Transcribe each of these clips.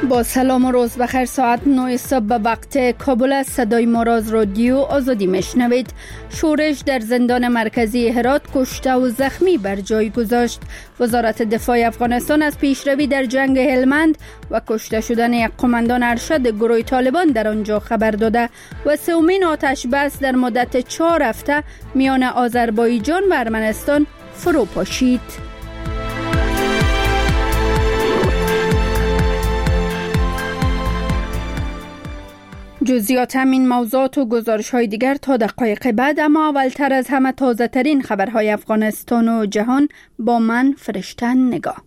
با سلام و روز بخیر. ساعت 9 صبح به وقت کابل است. صدای ما را از رادیو آزادی میشنوید. شورش در زندان مرکزی هرات کشته و زخمی بر جای گذاشت. وزارت دفاع افغانستان از پیشروی در جنگ هلمند و کشته شدن یک قماندان ارشد گروه طالبان در آنجا خبر داده و سومین آتش بس در مدت 4 هفته میان آذربایجان و ارمنستان فرو پاشید. جزئیات همین موضوعات و گزارش‌های دیگر تا دقایق بعد، اما اولتر از همه تازه ترین خبرهای افغانستان و جهان با من فرشته نگاه.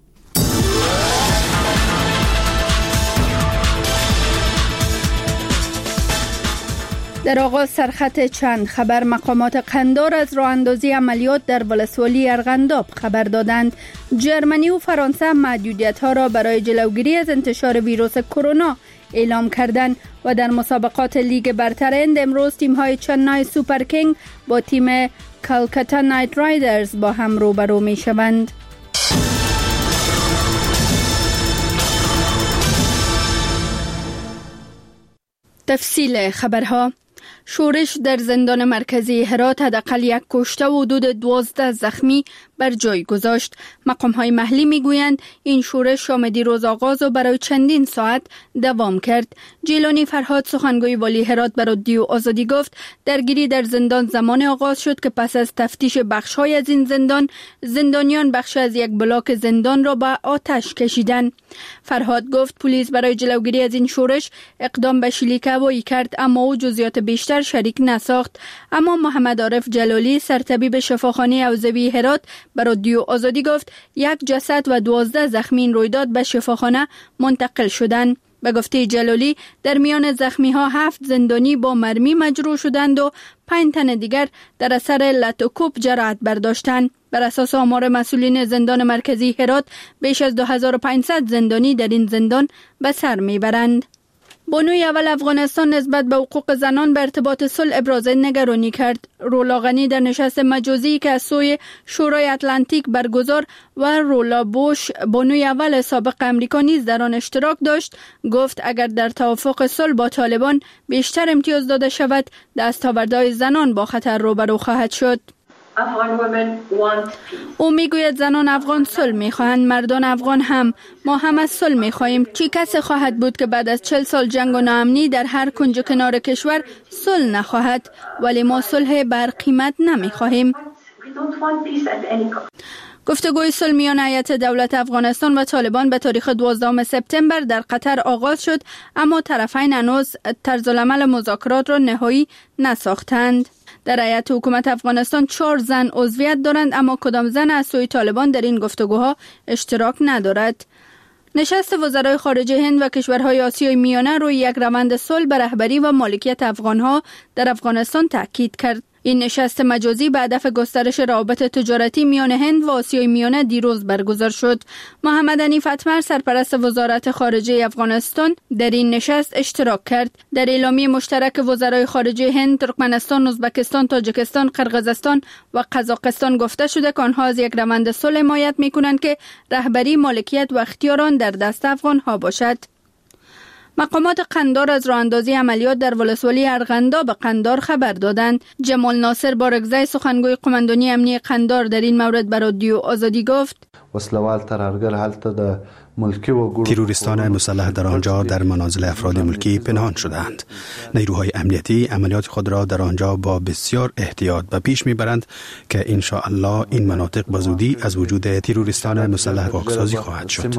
در آغاز سرخط چند خبر. مقامات قندار از راه اندازی عملیات در ولسوالی ارغنداب خبر دادند. جرمنی و فرانسه محدودیت‌ها را برای جلوگیری از انتشار ویروس کرونا اعلام کردند و در مسابقات لیگ برتر هند امروز تیم‌های چنای سوپر کینگ با تیم کلکتا نایت رایدرز با هم روبرو می‌شوند. تفصیل خبرها. شورش در زندان مرکزی هرات حداقل 1 کشته و حدود 12 زخمی بر جای گذاشت. مقام‌های محلی میگویند این شورش شام دیروز آغاز و برای چندین ساعت دوام کرد. جیلانی فرهاد سخنگوی والی هرات به رادیو آزادی گفت درگیری در زندان زمان آغاز شد که پس از تفتیش بخش‌های از این زندانیان بخش از یک بلاک زندان را به آتش کشیدند. فرهاد گفت پلیس برای جلوگیری از این شورش اقدام به شلیک هوایی کرد، اما او جزئیات بیشتر شریک نساخت. اما محمد عارف جلالی سرطبیب شفاخانه اوزوی هرات به رادیو آزادی گفت 1 جسد و 12 زخمی این رویداد به شفاخانه منتقل شدند. به گفته جلالی در میان زخمی ها 7 زندانی با مرمی مجروح شدند و 5 تن دیگر در اثر لت و کوب جراحت برداشتند. بر اساس آمار مسئولین زندان مرکزی هرات بیش از 2500 زندانی در این زندان به سر میبرند. بانوی اول افغانستان نسبت به حقوق زنان به ارتباط صلح ابراز نگرانی کرد. رولا غنی در نشست مجازی که از سوی شورای اتلانتیک برگزار و رولا بوش بانوی اول سابق امریکا نیز در آن اشتراک داشت گفت اگر در توافق صلح با طالبان بیشتر امتیاز داده شود دستاوردهای زنان با خطر روبرو خواهد شد. او میگوید زنان افغان صلح میخواهند، مردان افغان هم. ما هم از صلح میخواهیم. چی کسی خواهد بود که بعد از 40 سال جنگ و ناامنی در هر کنج و کنار کشور صلح نخواهد؟ ولی ما صلح بر قیمت نمیخواهیم. گفتگوی صلح میان هیئت دولت افغانستان و طالبان به تاریخ 12 سپتامبر در قطر آغاز شد، اما طرفین هنوز طرزالعمل مذاکرات را نهایی نساختند. در هیئت حکومت افغانستان 4 زن عضویت دارند، اما کدام زن از سوی طالبان در این گفتگوها اشتراک ندارد. نشست وزرای خارجه هند و کشورهای آسیای میانه روی یک روند صلح به رهبری و مالکیت افغانها در افغانستان تاکید کرد. این نشست مجازی به هدف گسترش روابط تجارتی میان هند و آسیای میانه دیروز برگزار شد. محمد حنیف اتمر سرپرست وزارت خارجه افغانستان در این نشست اشتراک کرد. در اعلامیه مشترک وزرای خارجه هند، ترکمنستان، ازبکستان، تاجیکستان، قرقیزستان و قزاقستان گفته شده که آنها از یک روند صلح حمایت می‌کنند که رهبری، مالکیت و اختیار آن در دست افغان‌ها باشد. مقامات قندار از راهاندازی عملیات در ولسوالی ارغنداب به قندار خبر دادند. جمال ناصر بارگزای سخنگوی قماندانی امنیه قندار در این مورد به رادیو آزادی گفت وسلوال ترهرگر حالت د ملکی و تروریستان مسلح در آنجا در منازل افراد ملکی پنهان شدند. نیروهای امنیتی عملیات خود را در آنجا با بسیار احتیاط به پیش میبرند که ان شاء الله این مناطق به زودی از وجود تروریستان مسلح پاکسازی خواهد شد.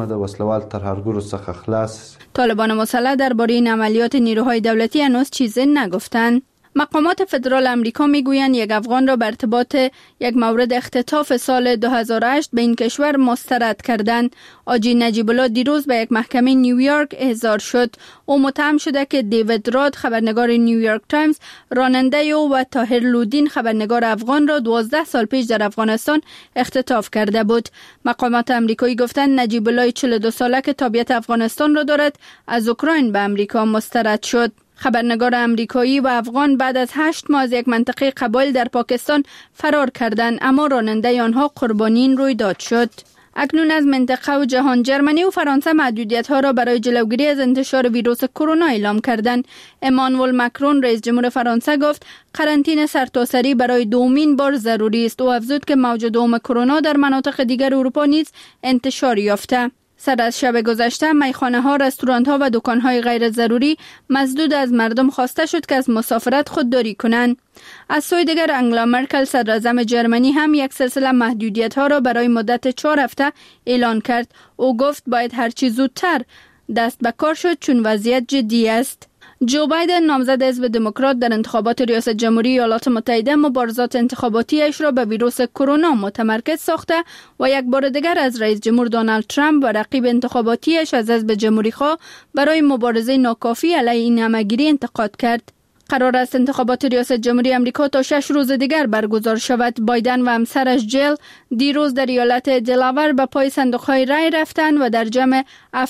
طالبان مسلح درباره این عملیات نیروهای دولتی هنوز چیزی نگفتند. مقامات فدرال امریکا میگویند یک افغان را به ارتباط یک مورد اختطاف سال 2008 به این کشور مسترد کردند. آجی نجیب الله دیروز به یک محکمه نیویورک احضار شد. او متهم شده که دیوید راد خبرنگار نیویورک تایمز راننده او و طاهر لودین خبرنگار افغان را 12 سال پیش در افغانستان اختطاف کرده بود. مقامات امریکایی گفتند نجیب الله 42 ساله که تابعیت افغانستان را دارد از اوکراین به امریکا مسترد شد. خبرنگار امریکایی و افغان بعد از 8 ماه از یک منطقه قبایل در پاکستان فرار کردند، اما راننده آنها قربانی این رویداد شد. اکنون از منطقه و جهان جرمنی و فرانسه محدودیت‌ها را برای جلوگیری از انتشار ویروس کرونا اعلام کردند. امانوئل ماکرون رئیس جمهور فرانسه گفت قرنطینه سرتاسری برای دومین بار ضروری است و افزود که موج دوم کرونا در مناطق دیگر اروپا نیز انتشار یافته. سر از شب گذشته میخانه‌ها، رستوران‌ها و دکان‌های غیر ضروری مسدود از مردم خواسته شد که از مسافرت خودداری کنند. از سوی دیگر انگلا مرکل صدراعظم جرمنی هم یک سلسله محدودیت‌ها را برای مدت 4 هفته اعلان کرد. او گفت باید هرچی زودتر دست به کار شد چون وضعیت جدی است. جو بایدن نامزد حزب دموکرات در انتخابات ریاست جمهوری ایالات متحده مبارزات انتخاباتیش را به ویروس کرونا متمرکز ساخته و یک بار دیگر از رئیس جمهور دونالد ترامپ و رقیب انتخاباتیش از حزب جمهوری‌خواه برای مبارزه ناکافی علیه این همه‌گیری انتقاد کرد. قرار است انتخابات ریاست جمهوری آمریکا تا 6 روز دیگر برگزار شود. بایدن و همسرش جیل دیروز در ایالت دلاور به پای صندوق‌های رای رفتند و در جمع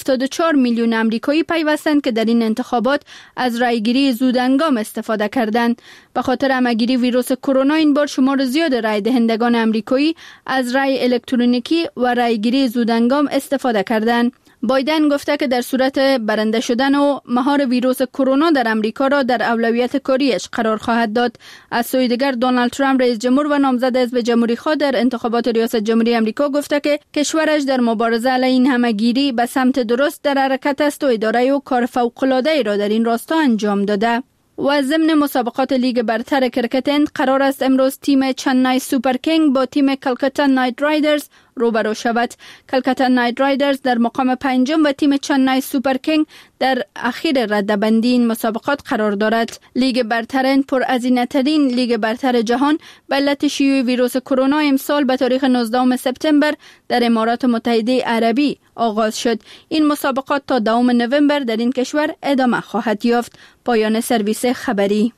74 میلیون آمریکایی پیوستند که در این انتخابات از رایگیری زودهنگام استفاده کردند. به خاطر همه‌گیری ویروس کرونا این بار شمار زیاد رای دهندگان آمریکایی از رای الکترونیکی و رایگیری زودهنگام استفاده کردند. بایدن گفته که در صورت برنده شدن و مهار ویروس کرونا در امریکا را در اولویت کاریش قرار خواهد داد. از سوی دیگر دونالد ترامپ رئیس جمهور و نامزد حزب جمهوری‌خواه در انتخابات ریاست جمهوری آمریکا گفته که کشورش در مبارزه علیه این همه‌گیری به سمت درست در حرکت است و اداره و کار فوق‌العاده‌ای را در این راستا انجام داده. و ضمن مسابقات لیگ برتر کرکت هند قرار است امروز تیم چنای سوپر کینگ با تیم کلکتا نایت رایدرز روبرو شود. کلکتا نایت رایدرز در مقام پنجم و تیم چنای سوپر کینگ در اخیر رده‌بندی این مسابقات قرار دارد. لیگ برتر هند پرهزینه‌ترین لیگ برتر جهان به علت شیوع ویروس کرونا امسال به تاریخ 19 سپتامبر در امارات متحده عربی آغاز شد. این مسابقات تا 2 نوامبر در این کشور ادامه خواهد یافت. پایان سرویس خبری.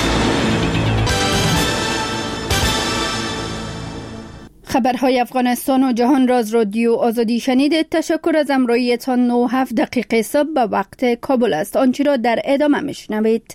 خبرهای افغانستان و جهان را از رادیو آزادی شنیدید. تشکر از همراهیتان. 9:07 دقیقه صبح به وقت کابل است. آنچه را در ادامه میشنوید.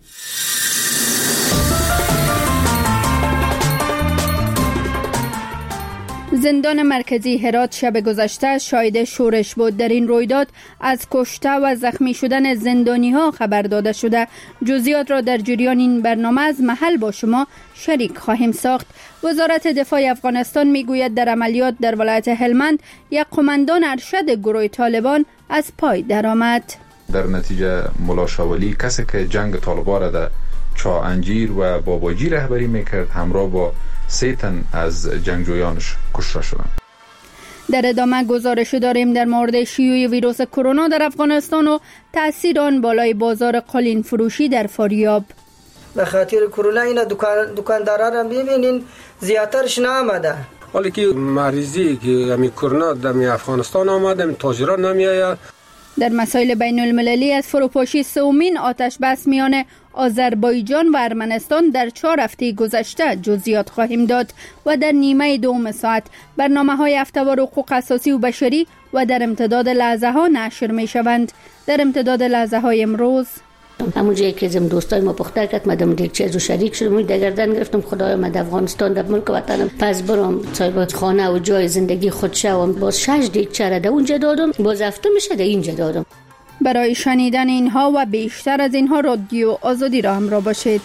زندان مرکزی هرات شب گذشته شاهد شورش بود. در این رویداد از کشته و زخمی شدن زندانی‌ها خبر داده شده. جزئیات را در جریان این برنامه از محل با شما شریک خواهیم ساخت. وزارت دفاع افغانستان میگوید در عملیات در ولایت هلمند یک قماندان ارشد گروه طالبان از پای درآمد. در نتیجه ملا شاولی کسی که جنگ طالبان را در چا انجیر و باباجی رهبری میکرد همراه با 3 تن از جنگجویانش کشته شدند. در ادامه گزارش داریم در مورد شیوع ویروس کرونا در افغانستان و تاثیر آن بالای بازار قالین فروشی در فاریاب. به خاطر کرونا این دکاندارا را ببینین زیاترش نامده. حالی که مریضی که همین کرونا در افغانستان آمده تاجران نمیآید. در مسائل بین المللی از فروپاشی سومین آتش بس میان آذربایجان و ارمنستان در 4 هفته گذشته جزئیات خواهیم داد و در نیمه دوم ساعت برنامه‌های هفته‌وار حقوق اساسی و بشری و در امتداد لحظه ها نشر می شوند. در امتداد لحظه های امروز همون جایی که زم دوستای ما پخته کرد مدام دیگه چیزو شریک شدم دگردن گرفتم خدایا من افغانستان در ملک وطنم پس برام صاحب خانه و جای زندگی خود شوم باز 6 دیگ چرده اونجا دادم باز هفته میشه در اینجا دادم. برای شنیدن اینها و بیشتر از اینها رادیو آزادی را همراه باشید.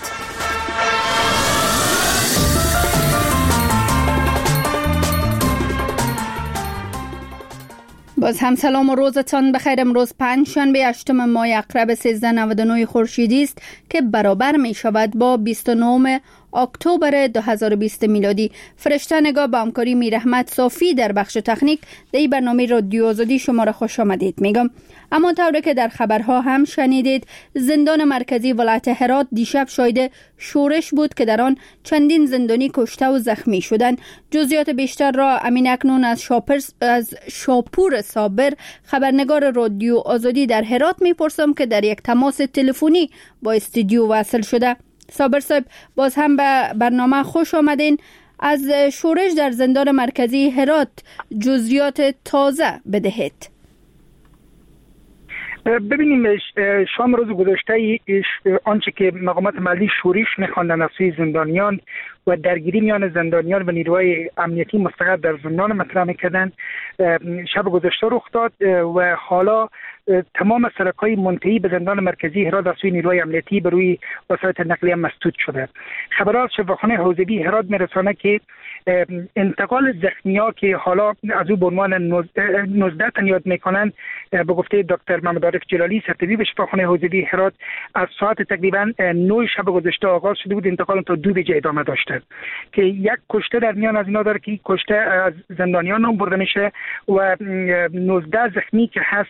باز هم سلام و روزتان بخیر. امروز پنجشنبه 8 ماه اقرب 1399 خورشیدی است که برابر می شود با 29 اکتبر 2020 میلادی. فرشته نگاه با همکاری میرحمت صافی در بخش تکنیک در این برنامه رادیو آزادی شما را خوش آمدید میگم. اما طوری که در خبرها هم شنیدید زندان مرکزی ولایت هرات دیشب شاهد شورش بود که در آن چندین زندانی کشته و زخمی شدند. جزئیات بیشتر را امین اکنون از شاپور صابر خبرنگار رادیو آزادی در هرات میپرسم که در یک تماس تلفنی با استودیو وصل شده. صابر صاحب باز هم به برنامه خوش آمدین. از شورش در زندان مرکزی هرات جزئیات تازه بدهید. ببینیم شام روز گذشته آنچه که مقامات محلی شورش می‌خواندند از سوی زندانیان و درگیری میان زندانیان و نیروهای امنیتی مستقر در زندان مطرح میکردن شب گذشته رخ داد و حالا تمام سرک‌های منتهی به زندان مرکزی هرات از سوی نیروهای امنیتی به روی وسایل نقلیه مسدود شده. خبرات شفاخانه حوزوی هرات میرسانه که انتقال زخمی‌ها که حالا از او به عنوان 19 تن یاد میکنند به گفته دکتر محمد عارف جلالی سرطبیب شفاخانه حوزوی هرات از ساعت تقریبا 9 شب گذشته آغاز شده بود، انتقال تا 2 بجه ادامه داشته که یک کشته در میان از اینا داره که کشته از زندانیان نام برده میشه و 19 زخمی که هست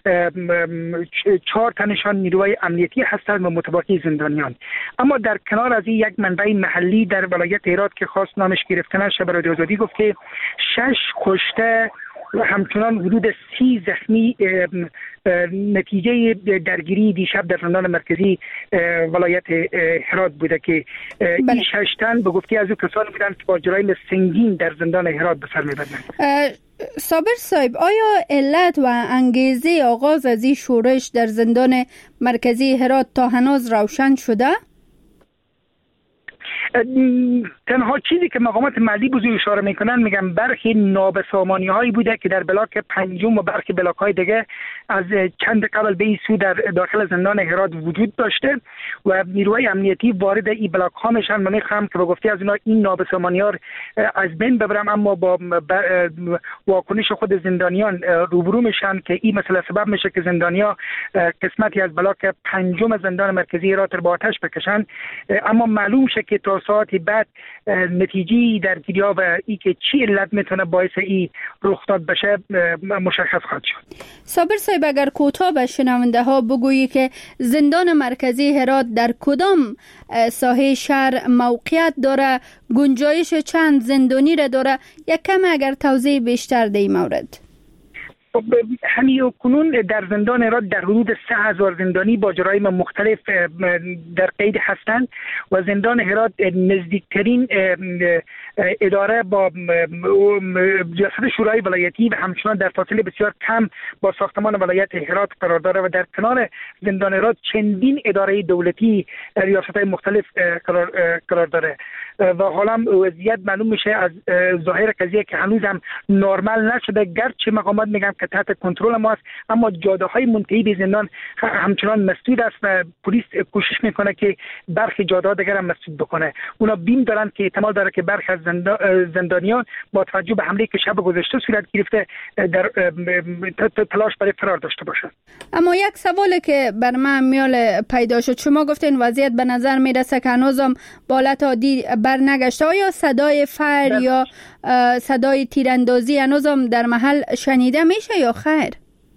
4 تنشان نیروهای امنیتی هستند و متباقی زندانیان. اما در کنار از این یک منبع محلی در ولایت هرات که خاص نامش گرفته نشه برای رادیو آزادی گفت که 6 کشته و همچنان حدود 30 زخمی نتیجه درگیری دیشب در زندان مرکزی ولایت هرات بوده که این 6 تن به گفته از او کسانی بودند که با جرایم سنگین در زندان هرات به سر میبردند. صابر صاحب، آیا علت و انگیزه آغاز از این شورش در زندان مرکزی هرات تا هنوز روشن شده؟ تنها چیزی که مقامات محلی بزرگ اشاره میکنن میگن برخی نابسامانی هایی بوده که در بلاک پنجم و برخی بلاک های دیگه از چند قبل به این سو در داخل زندان هرات وجود داشته و نیروهای امنیتی وارد این بلاک ها میشن. من میخوام که به گفته از اینا این نابسامانی ها از بین ببرم، اما با واکنش خود زندانیان روبرو میشن که این مسئله سبب میشه که زندانیا قسمتی از بلاک پنجم زندان مرکزی هرات رو با آتش بکشن. اما معلوم شه که تا ساعت بعد نتیجه درگیری ها و ای که چی علت میتونه باعث ای رخ داد بشه مشخص خواهد شد. صابر صاحب، اگر کوتاه به شنونده ها بگویی که زندان مرکزی هرات در کدام ساحه شهر موقعیت داره، گنجایش چند زندانی را داره، یک کم اگر توضیح بیشتر در این مورد. همین کنون در زندان هرات در حدود 3000 زندانی با جرایم مختلف در قید هستند و زندان هرات نزدیکترین اداره با ریاست شورای ولایتی و همچنان در فاصله بسیار کم با ساختمان ولایت هرات قرار داره و در کنار زندان هرات چندین اداره دولتی ریاست‌های مختلف قرار داره و حالا وضعیت معلوم میشه از ظاهر قضیه که هنوز هم نرمال نشده، گرچه مقامات میگن که تحت کنترل ما است، اما جاده‌های منتهی به زندان همچنان مسدود است و پلیس کوشش میکنه که برخی جاده‌ها دیگر هم مسدود بکنه. اونا بیم دارن که احتمال داره که برخی از زندانیان با توجه به حمله که شب گذشته صورت گرفته در تلاش برای فرار داشته باشند. اما یک سوالی که بر من میال پیدا شد، شما گفتین وضعیت به نظر میرسه که هنوزم به حالت عادی بر نگشته. آیا صدای فر یا صدای تیراندازی هنوزم در محل شنیده میشه یا خیر؟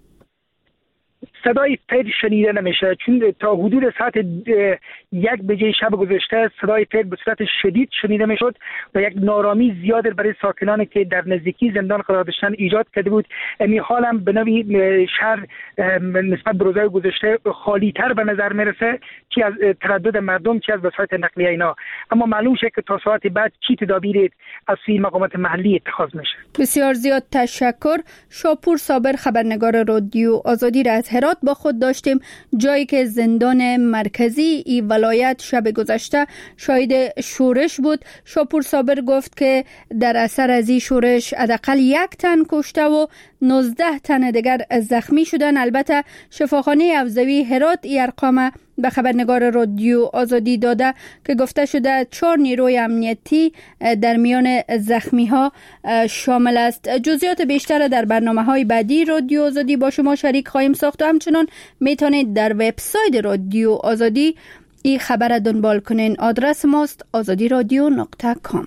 صدای فر شنیده نمیشه، چون تا حدود ساعت 1 بجه شب گذشته صدای فر به صورت شدید شنیده میشد و یک نارامی زیاد برای ساکنانی که در نزدیکی زندان قرار داشتن ایجاد کرده بود. این حال هم به نوعی شهر نسبت به روزهای گذشته خالی تر به نظر میرسه، چی از تردد مردم چی از وسایل نقلیه اینا. اما معلوم شه که تا ساعت بعد چی تدابیر از سوی مقامات محلی اتخاذ میشه. بسیار زیاد تشکر. شاپور صابر، خبرنگار رادیو آزادی را از هرات با خود داشتیم، جایی که زندان مرکزی ای ولایت شب گذشته شاهد شورش بود. شاپور صابر گفت که در اثر از این شورش حداقل 1 تن کشته و 19 تن دیگر زخمی شدن. البته شفاخانه حوزوی هرات ای ارقام به خبرنگار رادیو آزادی داده که گفته شده 4 نیروی امنیتی در میان زخمی ها شامل است. جزئیات بیشتر در برنامه‌های بعدی رادیو آزادی با شما شریک خواهیم ساخت و همچنان میتونید در وبسایت رادیو آزادی این خبر دنبال کنین. آدرس ماست azadiradio.com.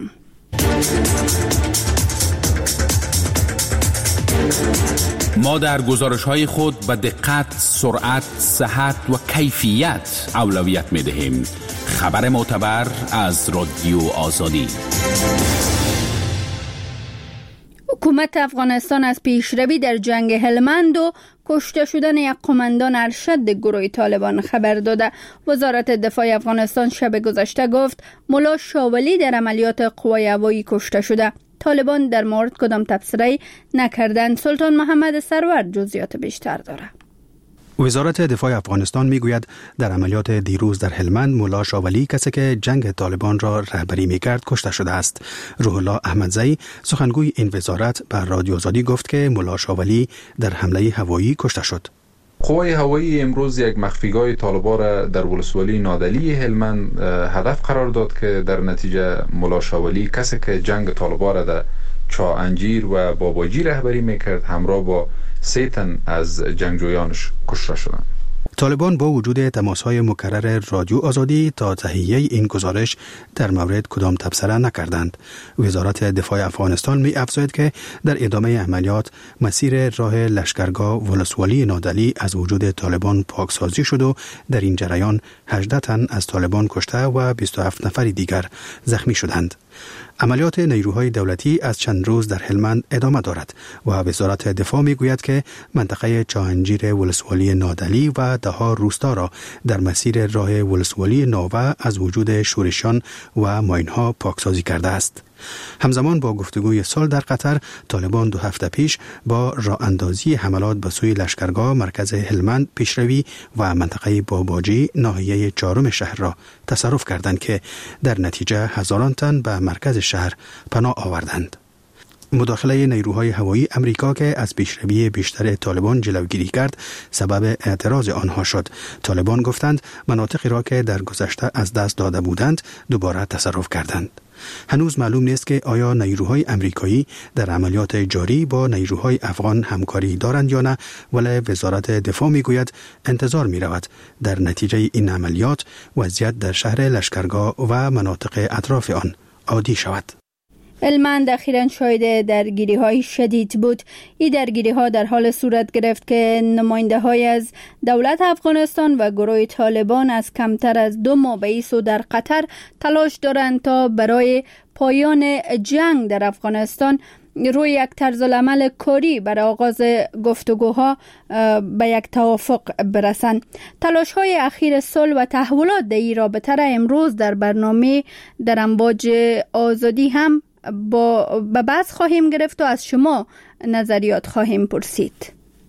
ما در گزارش‌های خود به دقت، سرعت، صحت و کیفیت اولویت می‌دهیم. خبر معتبر از رادیو آزادی. حکومت افغانستان از پیشروی در جنگ هلمند و کشته شدن یک قماندان ارشد گروه طالبان خبر داده. وزارت دفاع افغانستان شب گذشته گفت ملا شاولی در عملیات قوای هوایی کشته شده. طالبان در مورد کدام تبصره نکردند. سلطان محمد سرور جزئیات بیشتر داره. وزارت دفاع افغانستان میگوید در عملیات دیروز در هلمند ملا شاولی کسی که جنگ طالبان را رهبری میکرد کشته شده است. روح الله احمدزئی سخنگوی این وزارت بر رادیو آزادی گفت که ملا شاولی در حمله هوایی کشته شد. قوای هوایی امروز یک مخفیگاه طالبان را در ولسوالی نادلی هلمند هدف قرار داد که در نتیجه ملا شاولی کسی که جنگ طالبان را در چا انجیر و باباجی رهبری میکرد همراه با 3 تن از جنگجویانش کشته شدند. طالبان با وجود تماس‌های مکرر رادیو آزادی تا تهیه این گزارش در مورد کدام تبصره نکردند. وزارت دفاع افغانستان می افزاید که در ادامه عملیات مسیر راه لشکرگاه ولسوالی نادلی از وجود طالبان پاکسازی شد و در این جریان 18 تن از طالبان کشته و 27 نفر دیگر زخمی شدند. عملیات نیروهای دولتی از چند روز در هلمند ادامه دارد و وزارت دفاع میگوید که منطقه چاهنجیر ولسوالی نادلی و ده‌ها روستا را در مسیر راه ولسوالی ناوه از وجود شورشیان و ماین‌ها پاکسازی کرده است. همزمان با گفتگوی صلح در قطر، طالبان 2 هفته پیش با راه اندازی حملات به سوی لشکرگاه مرکز هلمند پیشروی و منطقه باباجی ناحیه 4 شهر را تصرف کردند که در نتیجه هزاران تن به مرکز شهر پناه آوردند. مداخله نیروهای هوایی امریکا که از پیشروی بیشتر طالبان جلوگیری کرد سبب اعتراض آنها شد. طالبان گفتند مناطقی را که در گذشته از دست داده بودند دوباره تصرف کردند. هنوز معلوم نیست که آیا نیروهای امریکایی در عملیات جاری با نیروهای افغان همکاری دارند یا نه، ولی وزارت دفاع میگوید انتظار می رود در نتیجه این عملیات وضعیت در شهر لشکرگاه و مناطق اطراف آن عادی شود. هلمند اخیراً شاهد درگیری‌های شدید بود. این درگیری‌ها در حال صورت گرفت که نماینده‌های از دولت افغانستان و گروه طالبان از کمتر از 2 ماه به سو در قطر تلاش دارند تا برای پایان جنگ در افغانستان روی یک طرز العمل کاری برای آغاز گفتگوها به یک توافق برسند. تلاش‌های اخیر صلح و تحولات در این رابطه را امروز در برنامه در امواج آزادی هم به بحث خواهیم گرفت و از شما نظریات خواهیم پرسید.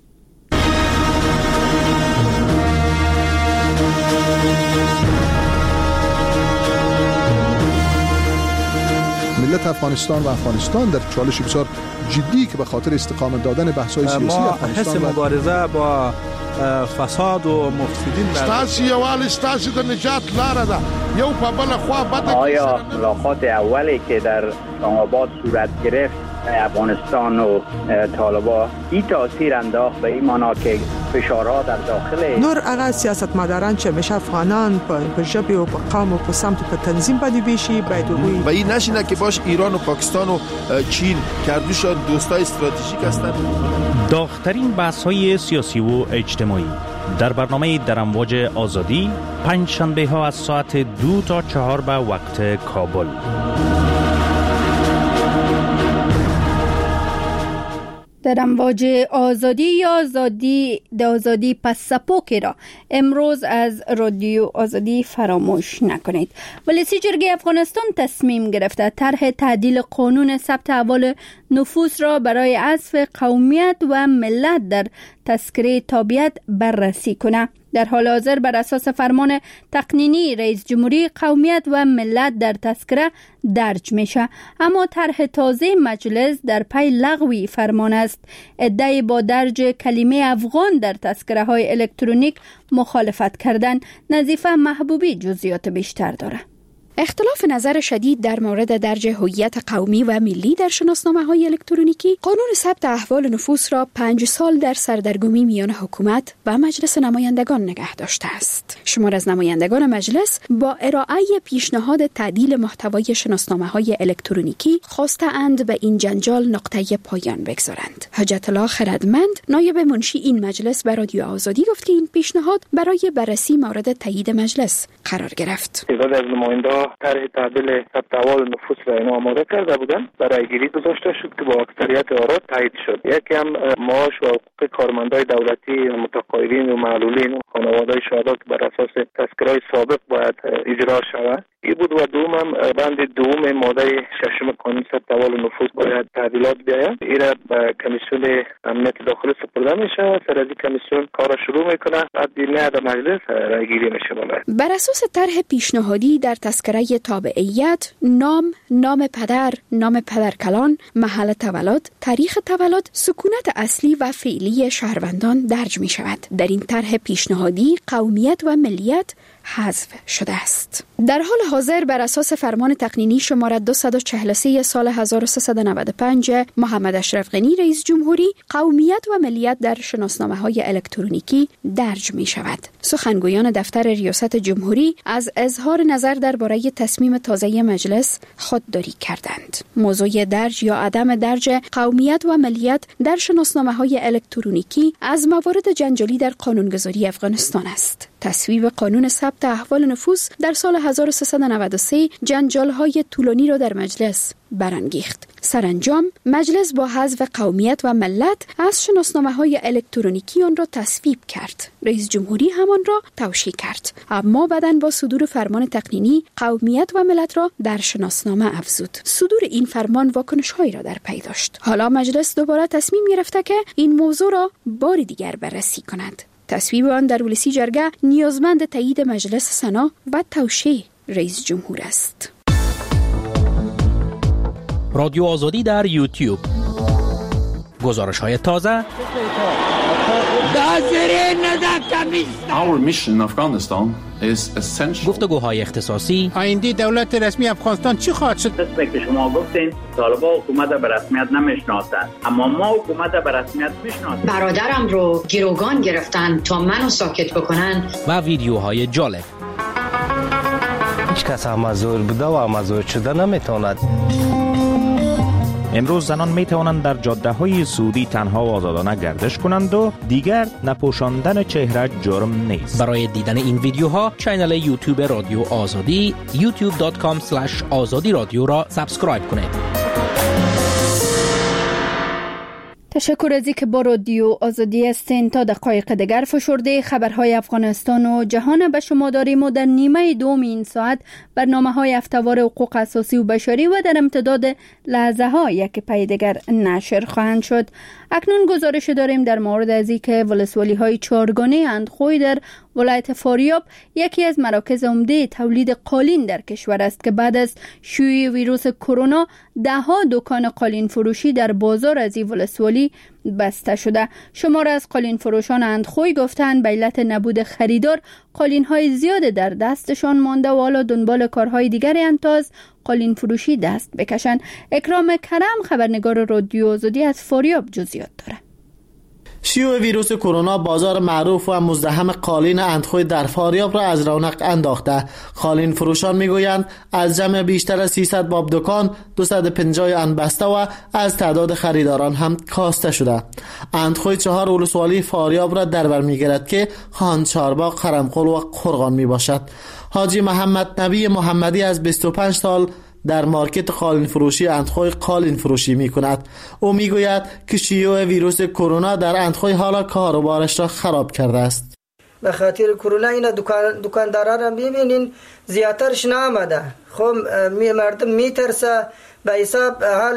ملت افغانستان و افغانستان در چالش بسیار جدی که به خاطر استقامت دادن بحث‌های سیاسی افغانستان ما حس مبارزه با فساد و مفسدین ستاسي یوال ستاسي د نجات لاره ده یو په بل خوا بده. آیا ملاقات اولی که در اسلام آباد صورت گرفت افغانستان و طالبان این تاثیر انداخت به این معنا که فشارها در داخل نور هغه سیاستمداران چې همیشه افغانان په ژبه او په قوم او په سمت په تنظیم باندې بیشي باید وي و این نشینه که باش ایران و پاکستان و چین کردوش دوستای استراتژیک هستند. داغ‌ترین بحث‌های سیاسی و اجتماعی در برنامه در امواج آزادی پنج شنبه ها از ساعت 2 تا 4 به وقت کابل. در امواج آزادی یا آزادی پس سپوکی را امروز از رادیو آزادی فراموش نکنید. ولیسی جرگه افغانستان تصمیم گرفته طرح تعدیل قانون ثبت احوال نفوس را برای حذف قومیت و ملت در تذکره تابعیت بررسی کنه. در حال حاضر بر اساس فرمان تقنینی رئیس جمهوری قومیت و ملت در تذکره درج میشه، اما طرح تازه مجلس در پی لغوی فرمان است. ادعای با درج کلمه افغان در تذکره های الکترونیک مخالفت کردن. نظیفه محبوبی جزئیات بیشتر داره. اختلاف نظر شدید در مورد درج هویت قومی و ملی در شناسنامه‌های الکترونیکی قانون ثبت احوال نفوس را 5 سال در سردرگمی میان حکومت و مجلس نمایندگان نگه داشته است. شمار از نمایندگان مجلس با ارائه پیشنهاد تعدیل محتوای شناسنامه‌های الکترونیکی خواسته‌اند به این جنجال نقطه پایان بگذارند. حجت الله خردمند نایب منشی این مجلس به رادیو آزادی گفت که این پیشنهاد برای بررسی مورد تایید مجلس قرار گرفت. طرح تعدیل ثبت احوال نفوس را اینا آماده کرده بودن، برای گیری گذاشته شد که با اکثریت آرا تایید شد. یکی هم معاش و حقوق کارمندای دولتی، متقاعدین و معلولین و خانواده‌های شهدا که بر اساس تذکره‌های سابق باید اجرا شود. این بود و دوم هم بند دوم ماده 6 قانون ثبت احوال نفوس باید تعدیلات بیاید. این را به کمیسیون امنیت داخلی سپرده میشه. سر از این کمیسیون کار شروع میکنه، بعد نه در مجلس رای گیری میشه. بر اساس طرح پیشنهادی در تذکره تابعیت، نام پدر، نام پدرکلان، محل تولد، تاریخ تولد، سکونت اصلی و فعلی شهروندان درج می شود. در این طرح پیشنهادی قومیت و ملیت حذف شده است. در حال حاضر بر اساس فرمان تقنینی شماره 243 سال 1395 محمد اشرف غنی رئیس جمهوری، قومیت و ملیت در شناسنامه‌های الکترونیکی درج می شود. سخنگویان دفتر ریاست جمهوری از اظهار نظر درباره تصمیم تازه مجلس خودداری کردند. موضوع درج یا عدم درج قومیت و ملیت در شناسنامه‌های الکترونیکی از موارد جنجالی در قانونگذاری افغانستان است. تصویب قانون ثبت احوال نفوس در سال 1393 جنجال‌های طولانی را در مجلس برانگیخت. سرانجام مجلس با حذف قومیت و ملت از شناسنامه‌های الکترونیکی آن را تصویب کرد. رئیس جمهوری همان را توشیح کرد، اما بعداً با صدور فرمان تقنینی قومیت و ملت را در شناسنامه افزود. صدور این فرمان واکنش‌هایی را در پی داشت. حالا مجلس دوباره تصمیم گرفته که این موضوع را بار دیگر بررسی کند. تصویب آن در ولسی جرگه نیازمند تایید مجلس سنا و توشیح رئیس جمهور است. رادیو آزادی در یوتیوب. گزارش‌های تازه. Our mission in Afghanistan is essential. گفتگوهای اختصاصی. آینده دولت رسمی افغانستان چی خواهد شد؟ مثل که شما گفتین طالبان حکومت به رسمیت نمیشناسند، اما ما حکومت به رسمیت میشناسیم. برادرم رو گروگان گرفتن تا منو ساکت بکنن. و ویدیوهای جالب. هیچ کس مزور بوده و مزور شده نمیتواند. امروز زنان می توانند در جاده‌های سعودی تنها و آزادانه گردش کنند و دیگر نپوشاندن چهره جرم نیست. برای دیدن این ویدیوها کانال یوتیوب رادیو آزادی youtube.com/azadi رادیو را سابسکرایب کنید. تشکر از اینکه با رادیو آزادی هستین. تا دقایق دیگر فشرده خبرهای افغانستان و جهان به شما داریم و در نیمه دوم این ساعت برنامه‌های هفته‌وار حقوق اساسی و بشری و در امتداد لحظه ها یک پی دیگر نشر خواهند شد. اکنون گزارش داریم در مورد از اینکه ولسوالی های چارگانه اندخوی در ولایت فاریاب یکی از مراکز عمده تولید قالین در کشور است که بعد از شیوع ویروس کرونا ده‌ها دکان قالین فروشی در بازار از این ولسوالی بسته شده. شمار از قالین فروشان اندخوی گفتند به علت نبود خریدار قالین های زیاد در دستشان مانده و حالا دنبال کارهای دیگری اند تا از قالین فروشی دست بکشند. اکرام کرم خبرنگار رادیو آزادی از فاریاب جزئیات داره. شیوع ویروس کرونا بازار معروف و مزدحم قالین اندخوی در فاریاب را از رونق انداخته. قالین فروشان میگویند از جمع بیشتر از 300 باب دکان 250 آن بسته و از تعداد خریداران هم کاسته شده. اندخوی 4 ولسوالی فاریاب را در بر میگیرد که خان چارباغ، خرمخول و قرغان می باشد. حاجی محمد نبی محمدی از 25 سال در مارکت قالین فروشی اندخوی قالین فروشی می کند. او می گوید که شیوع ویروس کرونا در اندخوی حالا کاروبارش را خراب کرده است. به خاطر کرونا این دکاندارا را ببینین زیاترش نامده. خب مردم میترسه به حساب حال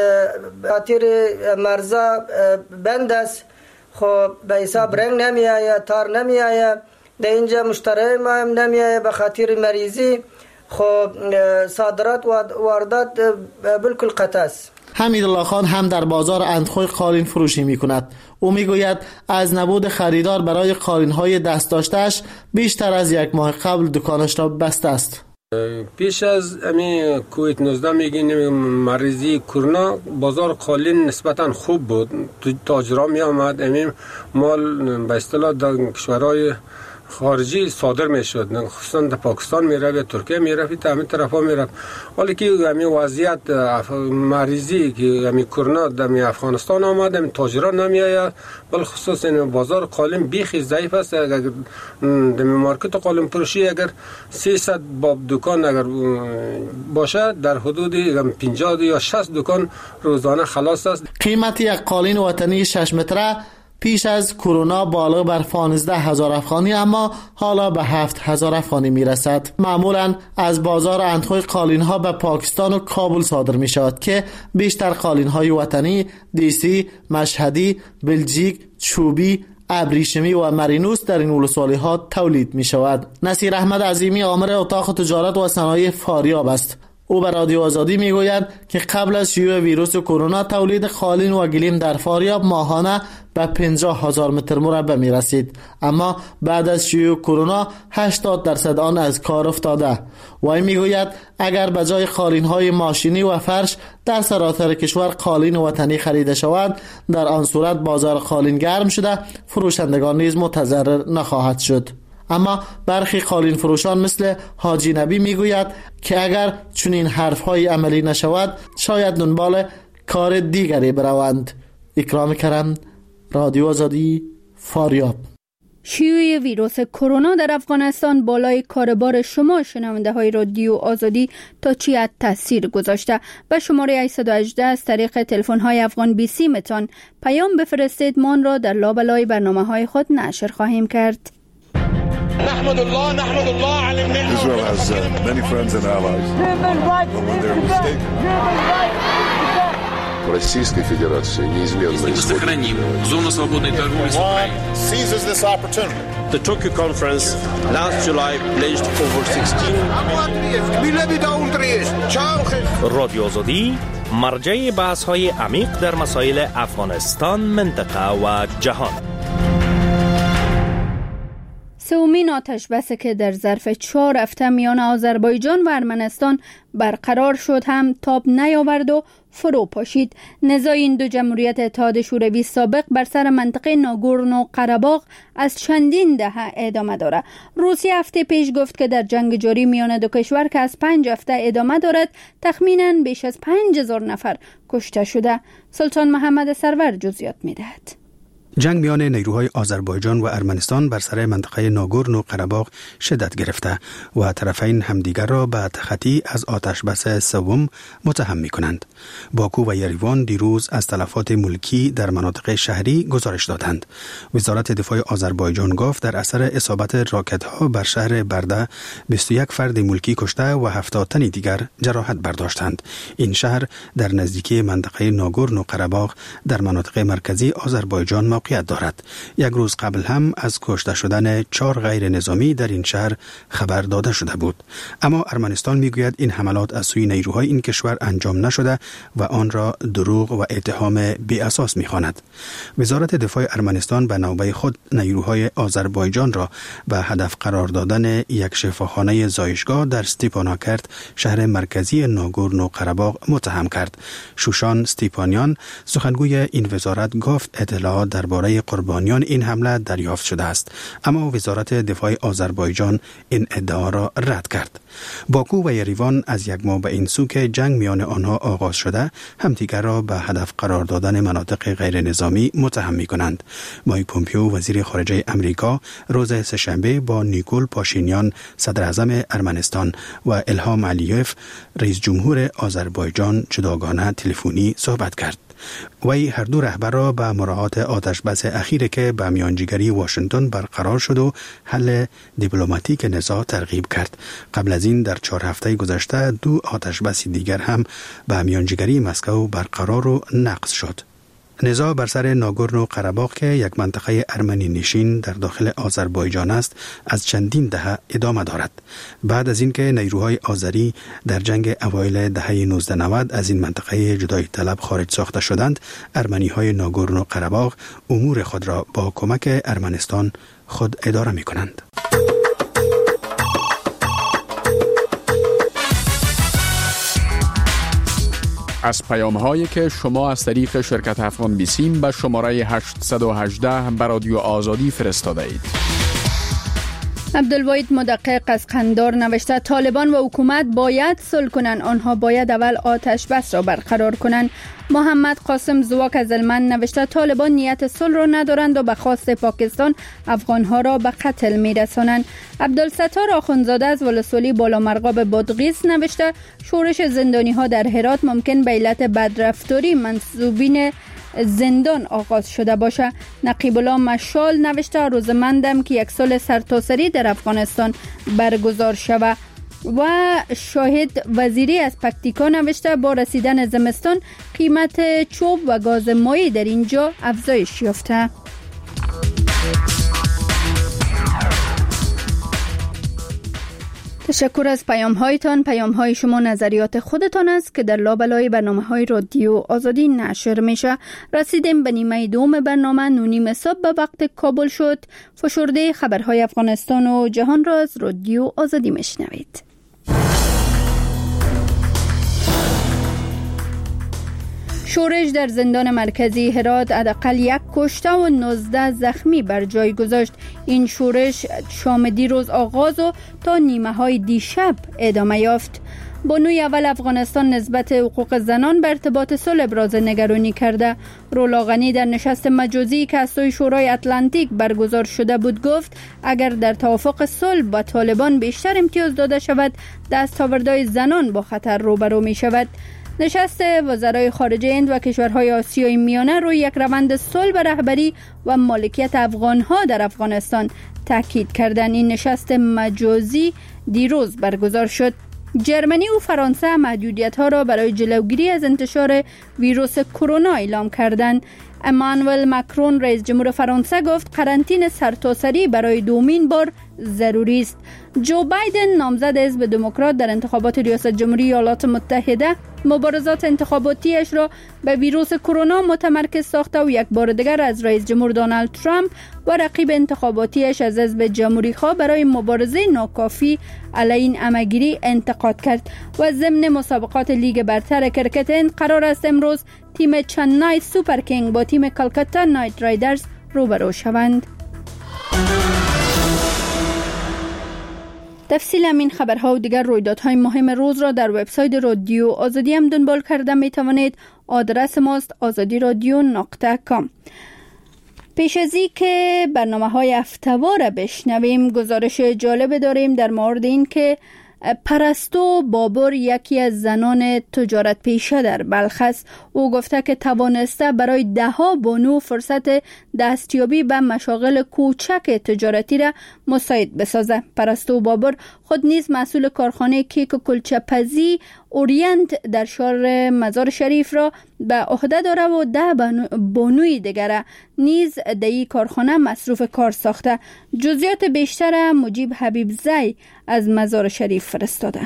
خاطر مرزا بند است. خب به حساب رنگ نمی آید، تار نمی آید، در اینجا مشتری ما هم نمی آید به خاطر مریضی. خب صادرات و واردات بالکل قطع است. حمیدالله خان هم در بازار اندخوی قالین فروشی می کند. او می گوید از نبود خریدار برای قالین های دست داشتهش بیشتر از یک ماه قبل دکانش را بسته است. پیش از امی کووید 19 میگین مریضی کرونا بازار قالین نسبتا خوب بود. تاجرا می آمد امی مال به اصطلاح در کشورهای خارجی صادر میشد، خصوصا در پاکستان میرفت یا ترکیه میرفت، همین طرفا میرفت. ولی که همین وضعیت مریضی که همین کرونا در افغانستان آمد، همین تاجرا نمیآید، بل خصوصا این بازار قالین بیخی ضعیف است. اگر در مارکت قالین فروشی اگر 300 باب دکان اگر باشه در حدود 50 یا 60 دکان روزانه خلاص است. قیمت یک قالین وطنی 6 متره پیش از کرونا بالغ بر 15,000 افغانی، اما حالا به 7,000 افغانی میرسد. معمولا از بازار اندخوی قالین‌ها به پاکستان و کابل صادر می شود که بیشتر قالین‌های وطنی، دیسی، مشهدی، بلژیک، چوبی، ابریشمی و مرینوس در این ولسوالی‌ها تولید می شود. نصیر احمد عظیمی آمر اتاق تجارت و صنایع فاریاب است. او به رادیو آزادی می گوید که قبل از شیوع ویروس کرونا تولید قالین و گلیم در فاریاب ماهانه به 50,000 متر مربع می رسید، اما بعد از شیوع کرونا 80% آن از کار افتاده. وی می گوید اگر به جای قالین های ماشینی و فرش در سراسر کشور قالین وطنی خریده شود، در آن صورت بازار قالین گرم شده، فروشندگان نیز متضرر نخواهد شد. اما برخی قالین فروشان مثل حاجی نبی میگوید که اگر چنین حرفهای عملی نشود شاید دنبال کار دیگری بروند. اکرام کرم، رادیو آزادی، فاریاب. شیوع ویروس کرونا در افغانستان بالای کاربار شما شنونده های رادیو آزادی تا چی حد تاثیر گذاشته؟ به شماره 818 از طریق تلفن های افغان بی سی متان پیام بفرستید، ما را در لابلای برنامه های خود نشر خواهیم کرد. نحمد الله على النعمة. Israel has many friends and allies. But when they're mistaken. Российской Федерации неизменно сохраним зону свободной торговли с Украиной. Seizes this opportunity. The Tokyo conference last July pledged over 16 رادیو آزادی مرجع بحث‌های عمیق در مسائل افغانستان، منطقه و جهان. سومین آتش بسی که در ظرف 4 هفته میان آذربایجان و ارمنستان برقرار شد هم تاب نیاورد و فرو پاشید. نزاع این دو جمهوریت اتحاد شوروی سابق بر سر منطقه ناگورنو قره‌باغ از چندین دهه ادامه دارد. روسیه هفته پیش گفت که در جنگ جاری میان دو کشور که از 5 هفته ادامه دارد تخمینا بیش از 5,000 نفر کشته شده. سلطان محمد سرور جزئیات می‌دهد. جنگ میان نیروهای آذربایجان و ارمنستان بر سر منطقه ناگورنو قره‌باغ شدت گرفته و طرفین همدیگر را به تخطی از آتش بس سوم متهم می‌کنند. باکو و یریوان دیروز از تلفات ملکی در مناطق شهری گزارش دادند. وزارت دفاع آذربایجان گفت در اثر اصابت راکت‌ها بر شهر برده 21 فرد ملکی کشته و 70 تن دیگر جراحت برداشتند. این شهر در نزدیکی منطقه ناگورنو قره‌باغ در مناطق مرکزی آذربایجان موقعیت دارد. یک روز قبل هم از کشته شدن 4 غیر نظامی در این شهر خبر داده شده بود. اما ارمنستان میگوید این حملات از سوی نیروهای این کشور انجام نشده و آن را دروغ و اتهام بی اساس میخواند. وزارت دفاع ارمنستان به نوبه خود نیروهای آذربایجان را به هدف قرار دادن یک شفاخانه زایشگاه در ستیپاناکرت شهر مرکزی ناگورنو قره‌باغ متهم کرد. شوشان استیپانیان سخنگوی این وزارت گفت اطلاعات درباره قربانیان این حمله دریافت شده است، اما وزارت دفاع آذربایجان این ادعا را رد کرد. باکو و یریوان از یک ماه به این سو که جنگ میان آنها آغاز شده همدیگر را به هدف قرار دادن مناطق غیر نظامی متهم می کنند. مایک پومپیو وزیر خارجه امریکا روز سه‌شنبه با نیکول پاشینیان صدر اعظم ارمنستان و الهام علیوف رئیس جمهور آذربایجان جداگانه تلفنی صحبت کرد. وی هر دو رهبر را به مراعات آتش بس اخیری که به میانجیگری واشنگتن برقرار شد و حل دیپلماتیک نزاع ترغیب کرد. قبل از این در 4 هفته گذشته 2 آتش بس دیگر هم به میانجیگری مسکو برقرار و نقض شد. نزاع بر سر ناگورنو قره‌باغ که یک منطقه ارمنی نشین در داخل آذربایجان است از چندین دهه ادامه دارد. بعد از اینکه نیروهای آذری در جنگ اوایل دهه 1990 از این منطقه جدایی طلب خارج ساخته شدند، ارمنی‌های ناگورنو قره‌باغ امور خود را با کمک ارمنستان خود اداره می‌کنند. از پیام‌هایی که شما از طریق شرکت افغان بیسیم به شماره 818 به رادیو آزادی فرستاده اید. عبدالواحد مدقق از قندار نوشته طالبان و حکومت باید صلح کنند، آنها باید اول آتش بس را برقرار کنند. محمد قاسم زواک از هلمند نوشته طالبان نیت صلح را ندارند و به خواست پاکستان افغانها را به قتل میرسانند. عبدالستار آخوندزاده از ولسوالی بالامرغاب بادغیس نوشته شورش زندانی ها در هرات ممکن به علت بدرفتاری منصوبین زندان آغاز شده باشه. نقیب الله مشال نوشته روزمندم که یک سال سرتاسری در افغانستان برگزار شود. و شاهد وزیری از پکتیکا نوشته با رسیدن زمستان قیمت چوب و گاز مایع در اینجا افزایش یافته. تشکر از پیام هایتان. پیام های شما نظریات خودتان است که در لابلای برنامه های رادیو آزادی نشر میشه. رسیدیم به نیمه دوم برنامه. 9:30 صبح به وقت کابل شد. فشرده خبرهای افغانستان و جهان را از رادیو آزادی میشنوید. شورش در زندان مرکزی هرات حداقل 1 کشته و 19 زخمی بر جای گذاشت. این شورش شام دیروز آغاز و تا نیمه های دیشب ادامه یافت. بانوی اول افغانستان نسبت حقوق زنان به ارتباط صلح ابراز نگرانی کرده. رولا غنی در نشست مجازی که از سوی شورای اتلانتیک برگزار شده بود گفت اگر در توافق صلح با طالبان بیشتر امتیاز داده شود، دستاوردهای زنان با خطر روبرو می شود. نشست وزرای خارجه هند و کشورهای آسیای میانه روی یک روند صلح به رهبری و مالکیت افغانها در افغانستان تاکید کردند. این نشست مجازی دیروز برگزار شد. جرمنی و فرانسه محدودیت‌ها را برای جلوگیری از انتشار ویروس کرونا اعلام کردند. امانوئل ماکرون رئیس جمهور فرانسه گفت قرنطینه سرتاسری برای دومین بار ضروری است. جو بایدن نامزد حزب دموکرات در انتخابات ریاست جمهوری ایالات متحده مبارزات انتخاباتیش را به ویروس کرونا متمرکز ساخته و یک بار دیگر از رئیس جمهور دونالد ترامپ و رقیب انتخاباتیش از حزب جمهوری خواه برای مبارزه ناکافی علیه این همه‌گیری انتقاد کرد. و ضمن مسابقات لیگ برتر کرکت هند قرار است امروز تیم چنای سوپر کینگ با تیم کلکتا نایت رایدرز روبرو شوند. تفصیل همین خبرها و دیگر رویدادهای مهم روز را در وبسایت رادیو آزادی هم دنبال کرده می توانید. آدرس ماست azadiradio.com. پیش از این که برنامه‌های هفته‌وار بشنویم، گزارش جالب داریم در مورد این که پرستو بابر یکی از زنان تجارت پیشه در بلخ است. او گفته که توانسته برای 10 بانو فرصت دستیابی به مشاغل کوچک تجارتی را مساعد بسازه. پرستو بابر خود نیز مسئول کارخانه کیک و کلچه پزی اورینت در شهر مزار شریف را به عهده داره و 10 بانوی دیگر نیز در این کارخانه مصروف کار ساخته. جزئیات بیشتر مجیب حبیب زی از مزار شریف فرستاده.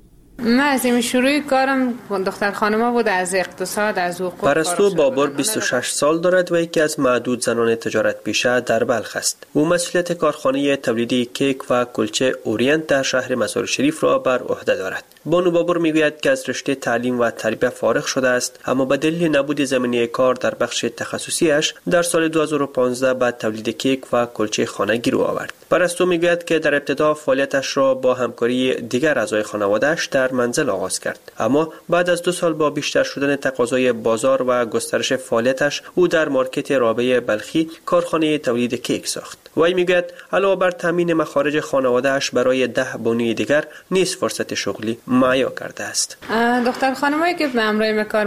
من از این شروع کارم دختر خانما بود، از اقتصاد، از حقوق. پرستو بابر 26 سال دارد و یکی از معدود زنان تجارت پیشه در بلخ است. او مسئولیت کارخانه تولیدی کیک و کلچه اورینت در شهر مزار شریف را بر عهده دارد. بانو بابر میگوید که از رشته تعلیم و تربیت فارغ شده است، اما به دلیل نبود زمینه کار در بخش تخصصیش در سال 2015 به تولید کیک و کلچه خانگی رو آورد. پرستو میگوید که در ابتدا فعالیتش را با همکاری دیگر اعضای خانواده‌اش در منزل آغاز کرد، اما بعد از 2 سال با بیشتر شدن تقاضای بازار و گسترش فعالیتش او در مارکت رابعه بلخی کارخانه تولید کیک ساخت. وی میگوید علاوه بر تامین مخارج خانواده‌اش برای 10 بانوی دیگر نیز فرصت شغلی مهیا کرده است. دختر خانمایی که به همراه کار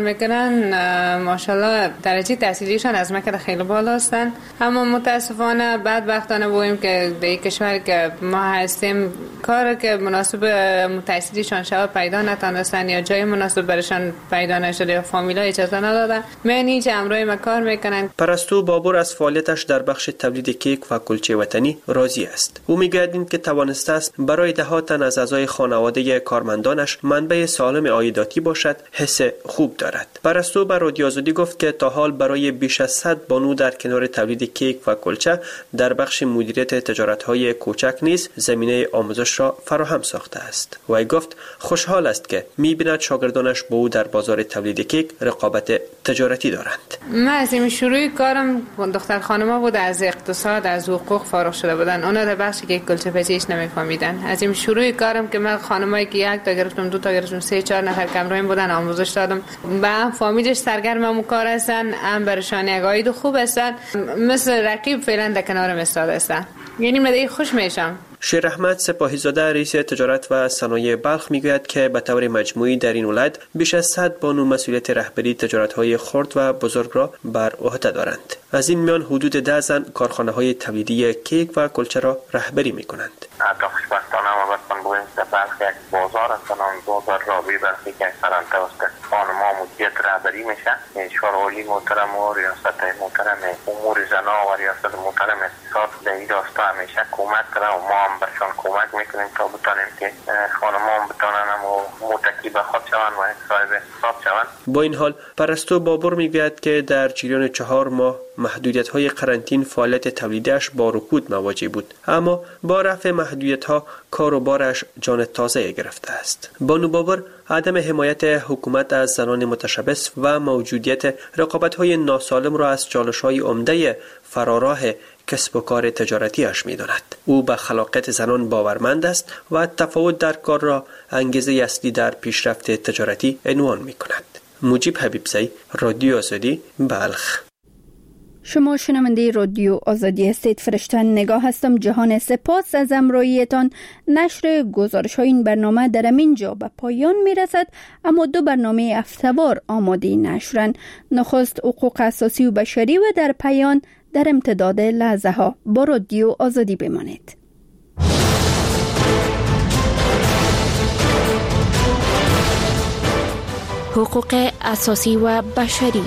میکنن ماشاءالله درجه تحصیلیشان از مکتب خیلی بالا هستند، اما متاسفانه بدبختانه بودیم که در این کشور که ما هستیم کار که مناسب تحصیلیشان شود پیدا نتونستن یا جای مناسب برشان پیدا نشده یا فامیلا اجازه ندادن. من هیچ همراه کار میکنن. پرستو بابر از فعالیتش در بخش تولید کیک و کلچه وطنی راضی است. او میگوید که توانسته است برای 10 تن از اعضای خانواده کارمندانش منبع سالم عایداتی باشد. حس خوب دارد. پرستو بر رادیو آزادی گفت که تا حال برای بیش از 100 بانو در کنار تولید کیک و کلچه در بخش مدیریت تجارت‌های کوچک نیز زمینه آموزش را فراهم ساخته است. وی گفت خوشحال است که می‌بیند شاگردانش با او در بازار تولید کیک رقابت تجارتی دارند. من از این شروع کارم دختر خانما بود، از اقتصاد، از حقوق فارغ شده بودن. اونا در بخش کیک کلچه پزیش نمی‌فهمیدن. از این شروع کارم که من خانمایی که 1 تا گرفتم 2 تا گرفتم 3 4 نفر کمرایم بودن آموزش دادم. با هم فامیلش سرگرم هم کار هستن، هم برشان یک عاید خوب هستن. مثل رقیب فعلا در کنارم استاد هستن. یعنی من خوش میشم. شیر احمد سپاهیزاده رئیس تجارت و صنایع بلخ میگوید که به طور مجموعی در این ولایت بیش از 100 بانو مسئولیت رهبری تجارت‌های خرد و بزرگ را بر عهده دارند. از این میان حدود 10 زن کارخانه‌های تولیدی کیک و کلچه را رهبری می‌کنند. در خوشبختانه ما بسن بگویم که بلخ یک بازار است، بازار رابی بلخی که اکثرا توسط خانم‌ها مدیریت رهبری میشه. شورای محترم و ریاست محترم امور زنا و ریاست محترم اقتصاد در این راستا همیشه کمک کرده و ما هم برشان کمک میکنیم تا بتانیم که خانم‌ها بتانن و متکی به خود شوند و صاحب اقتصاد شوند. با این حال پرستو بابر میگوید که در جریان 4 ماه محدودیت‌های قرنطین فعالیت تولیدش با رکود مواجه بود، اما با رفع محدودیت‌ها کار و بارش جان تازه گرفته است. بانو بابر عدم حمایت حکومت از زنان متشبث و موجودیت رقابت‌های ناسالم را از چالش‌های عمده فراراه کسب و کار تجارتیش می‌داند. او به خلاقیت زنان باورمند است و تفاوت در کار را انگیزه اصلی در پیشرفت تجارتی عنوان می‌کند. مجیب حبیبزی، رادیو آزادی، بلخ. شما شنونده رادیو آزادی هستید. فرشتن نگاه هستم. جهان سپاس از همراهیتان. نشر گزارش های این برنامه در اینجا به پایان می رسد، اما 2 برنامه هفته‌وار آماده نشرند. نخست حقوق اساسی و بشری و در پایان در امتداد لحظه ها. با رادیو آزادی بمانید. حقوق اساسی و بشری.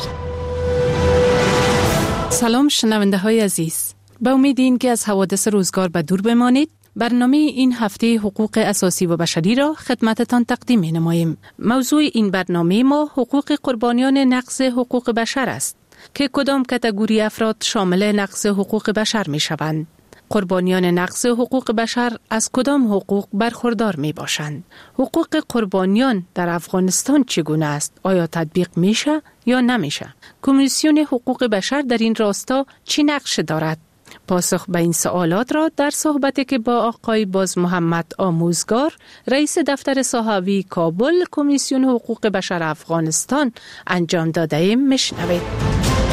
سلام شنونده های عزیز، به امید این که از حوادث روزگار به دور بمانید، برنامه این هفته حقوق اساسی و بشری را خدمتتان تقدیم نماییم. موضوع این برنامه ما حقوق قربانیان نقض حقوق بشر است که کدام کاتگوری افراد شامل نقض حقوق بشر می شوند. قربانیان نقض حقوق بشر از کدام حقوق برخوردار می باشند؟ حقوق قربانیان در افغانستان چگونه است؟ آیا تطبیق میشه یا نمیشه؟ کمیسیون حقوق بشر در این راستا چی نقش دارد؟ پاسخ به این سوالات را در صحبتی که با آقای باز محمد آموزگار، رئیس دفتر صحاوی کابل کمیسیون حقوق بشر افغانستان انجام داده ایم میشنوید.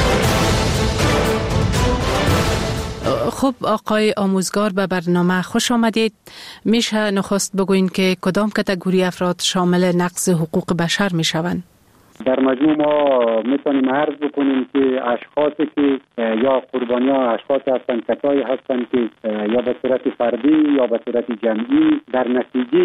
خب آقای آموزگار، به برنامه خوش آمدید. میشه نخست بگوین که کدام کاتگوری افراد شامل نقض حقوق بشر میشوند؟ در مجموع ما میتونیم عرض بکنیم که اشخاصی که یا قربانی ها اشخاصی هستند، کسایی هستند که یا به صورت فردی یا به صورت جمعی در نتیجه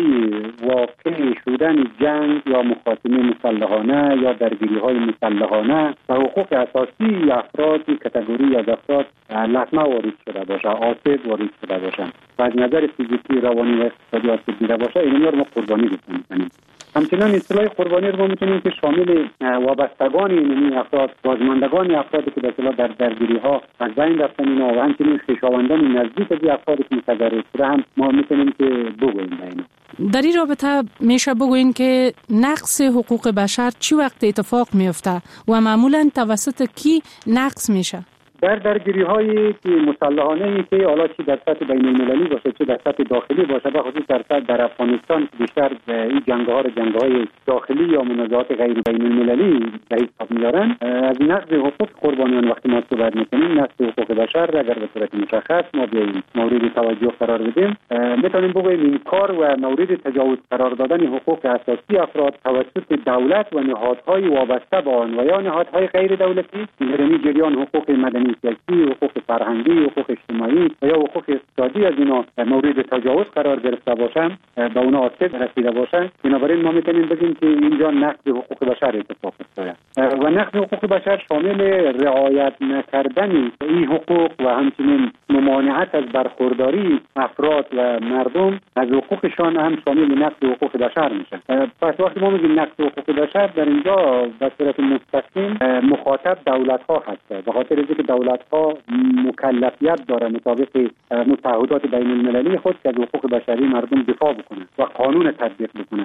واقع شدن جنگ یا مخاصمه مسلحانه یا درگیری های مسلحانه و حقوق اساسی افراد کاتگوری از افراد لطمه وارد شده باشه، آسیب وارد شده باشه و از نظر فیزیکی، روانی و اقتصادی آسیب دیده باشه، اینها رو ما قربانی می‌کنیم. همچنین اصطلاح قربانی رو ما میتونیم که شامل وابستگان این افراد، بازماندگان افرادی که در درگیری ها از بین رفتن اینا و همچنین خویشاوندان نزدیک از افرادی که متضرر شده هم ما میتونیم که بگوییم به اینا. در این رابطه میشه بگوییم که نقض حقوق بشر چی وقت اتفاق میفته و معمولا توسط کی نقض میشه؟ در درگیری هایی که مسلحانه که حالا چی در سطح بین المللی باشه چه در سطح داخلی باشه، به خصوص در افغانستان بیشتر این جنگ‌های داخلی یا منازعات غیر بین المللی به حساب میارن. از نقض حقوق قربانیان وقتی ما صحبت میکنیم، نقض حقوق بشر اگر به صورت مشخص ما بیاییم مورد توجه قرار بدیم، میتونیم بگوییم این کار و مورد تجاوز قرار دادن حقوق اساسی افراد توسط دولت و نهادهای وابسته به آن و یا نهادهای غیر دولتی در جریان حقوق مدنی، سیاسی، حقوق فرهنگی، حقوق اجتماعی و یا حقوق اقتصادی از اینا مورد تجاوز قرار گرفته باشند، به اونا آسیب رسیده باشند. بنابراین ما میتونیم بگیم که اینجا نقض حقوق بشر اتفاق افتاده و نقض حقوق بشر شامل رعایت نکردن این حقوق و همچنین ممانعت از برخورداری افراد و مردم از حقوقشان هم شامل نقض حقوق بشر میشه. پس وقتی ما میگیم نقض حقوق بشر، در اینجا به صورت مستقیم مخاطب دولت ها هست، به خاطر اینکه دولت ها مکلفیت داره مطابق متعهدات بین المللی خود که از حقوق بشری مردم دفاع بکنند و قانون تطبیق بکنند.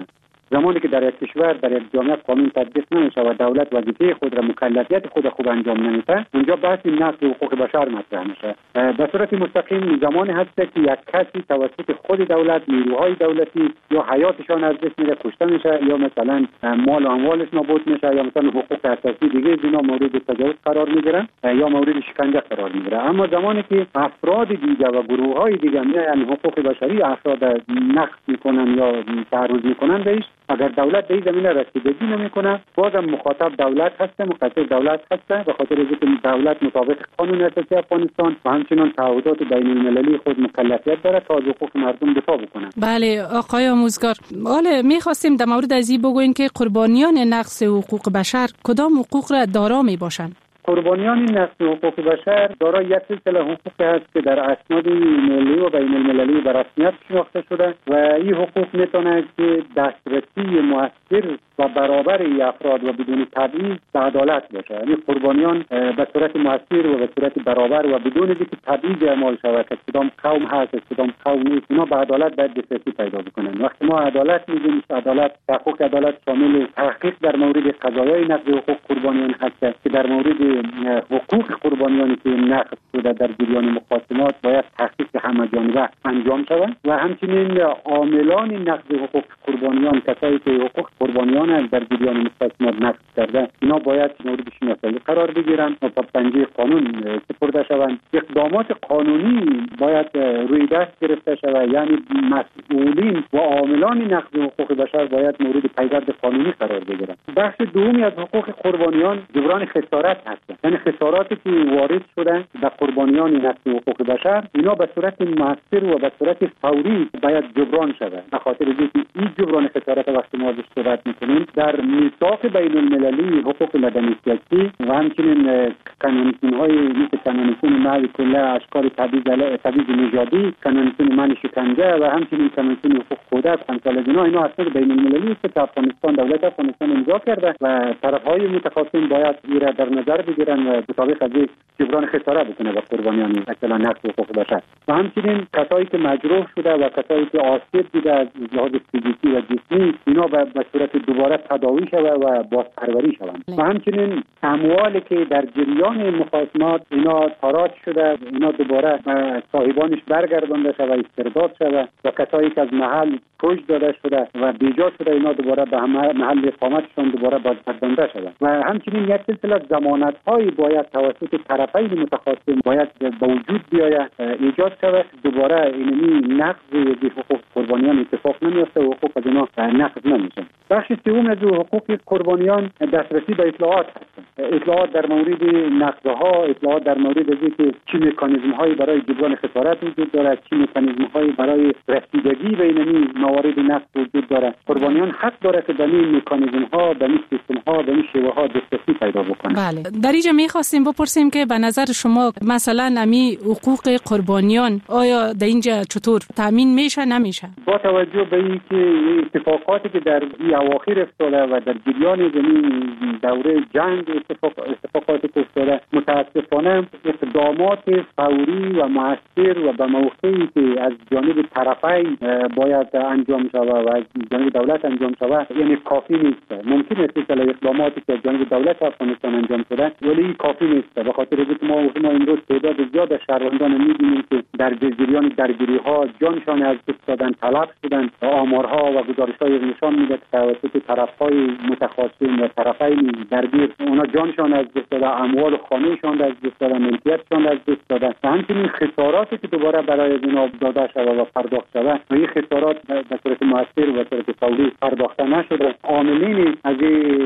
زمانی که در یک کشور در یک جامعه قانون تطبیق نمیشه و دولت وظیفه خود را مکلفیت خود خوب انجام نمیده، اونجا بحث نقض حقوق بشر مطرح میشه. به صورت مستقیم زمانی هست که یک کسی توسط خود دولت، نیروهای دولتی یا حیاتشان از دست میره، کشته میشه، یا مثلا مال و اموالش نابود میشه، یا مثلا حقوق اساسی دیگه اینا مورد تجاوز قرار میگیرن یا مورد شکنجه قرار میگیره. اما زمانی که افراد دیگه و گروه‌های دیگه میان حقوق بشری افراد نقض میکنن یا تعرض میکنن بهش، اگر دولت به این زمینه رسیدگی نمیکنه، بازم مخاطب دولت هست، مقصر دولت هست، به خاطر اینکه دولت مطابق قانون اساسی افغانستان و همچنین تعهدات بین المللی خود مکلفیت داره تا از حقوق مردم دفاع بکنه. بله آقای آموزگار، حالا می‌خواستیم در مورد از این بگوییم که قربانیان نقض حقوق بشر کدام حقوق را دارا میباشند؟ قربانیان نقض حقوق بشر دارای یک سلسله حقوقی هست که در اسناد ملی و بین المللی به رسمیت شناخته شده و این حقوق میتونه که دسترسی مؤثر و برابر افراد و بدون تبعیض به عدالت باشه. یعنی قربانیان به صورت مؤثر و به صورت برابر و بدون اینکه تبعیض اعمال شود که کدام قوم هست کدام قوم نیست، اینا به عدالت باید دسترسی پیدا بکنن. وقتی ما عدالت میگیم، عدالت حقوق عدالت شامل تحقیق در مورد قضایای نقض حقوق قربانیان هست که در مورد حقوق قربانیانی که نقض شده در جریان مخاصمات باید تحقیق همه‌جانبه انجام شود و همچنین عاملان نقض حقوق قربانیان، کسایی که حقوق قربانیان در جریان مخاصمات نقض کرده، اینا باید مورد شناسایی قرار بگیرن و تا پنجه قانون سپرده شوند. اقدامات قانونی باید روی دست گرفته شود، یعنی مسئولین و عاملان نقض حقوق بشر باید مورد پیگرد قانونی قرار بگیرن. بخش دومی از حقوق قربانیان جبران خسارت هست، یعنی خساراتی که وارد شده به قربانیان نقض حقوق بشر، اینا به صورت مؤثر و به صورت فوری باید جبران شود. به خاطر اینکه این جبران خسارت وقتی ما ازش صحبت میکنیم در میثاق بین المللی حقوق مدنی سیاسی و همچنین قانون‌های مثل قانون معی کله اشکال تبعیض نژادی، قانون منع شکنجه و همچنین قانون حقوق کودک، امثال اینا اصل بین المللی است که افغانستان، دولت افغانستان امضا کرده و طرف‌های متخاصم باید این را در نظر بگیرن و مطابق از جبران خسارت بکنه به قربانیان اصلا نقض حقوق بشر. و همچنین کسایی که مجروح شده و کسایی که آسیب دیده از لحاظ فیزیکی و جسمی، اینا به صورت دوباره تداوی شود و بازپروری شوند. و همچنین اموالی که در جریان مخاصمات اینا تاراج شده، اینا دوباره صاحبانش برگردانده شود، استرداد شود و کسایی که از محل کش داده شده و بیجا شده، اینا دوباره به محل اقامتشان دوباره بازگردانده شده. و همچنین یک سلسله ضمانت‌هایی باید توسط طرفین متخاصم باید به وجود بیاید، ایجاد شود، دوباره اینمی نقض حقوق قربانیان اتفاق نمیفته و حقوق از اینا نقض نمیشه. بخش سوم از حقوق قربانیان دسترسی به اطلاعات هست. اطلاعات در مورد نقضها، اطلاعات در مورد اینکه چه مکانیزم‌هایی برای جبران خسارت وجود دارد، چه مکانیزم‌هایی برای رسیدگی به این موارد نقض وجود دارد. قربانیان حق دارد که به این مکانیزم‌ها، به این سیستم‌ها، به این شیوه‌ها دسترسی پیدا بکنند. بله، در اینجا می‌خواستیم بپرسیم که به نظر شما مثلا امی حقوق قربانیان آیا در اینجا چطور تامین میشه نمیشه؟ با توجه به اینکه اتفاقاتی که در این اواخر افتاده و در جریان زمین دوره جنگ اتفاقاتی که افتاده، متاسفانه اقدامات فوری و مؤثر و به موقعی که از جانب طرفین باید انجام شود و از جانب دولت انجام شود، یعنی کافی نیست. ممکن است که اقداماتی که از جانب دولت افغانستان انجام شده ولی کافی نیست. به خاطر اینکه ما امروز تعداد زیاد از شهروندان می‌بینیم که در جریان درگیری‌ها جانشان از دست دادن، تلف شدن. آمارها و گزارش‌های نشان میده که توسط طرف‌های متخاصم و طرفین درگیر اونا جانشان از دست دادن، اموال و خانه‌شان از دست دادن، ملکیتشان از دست دادن. همچنین خساراتی که دوباره برای اینا داده شده و پرداخت شده و این خسارات به صورت مؤثر و به صورت فوری پرداخته نشده، عاملین از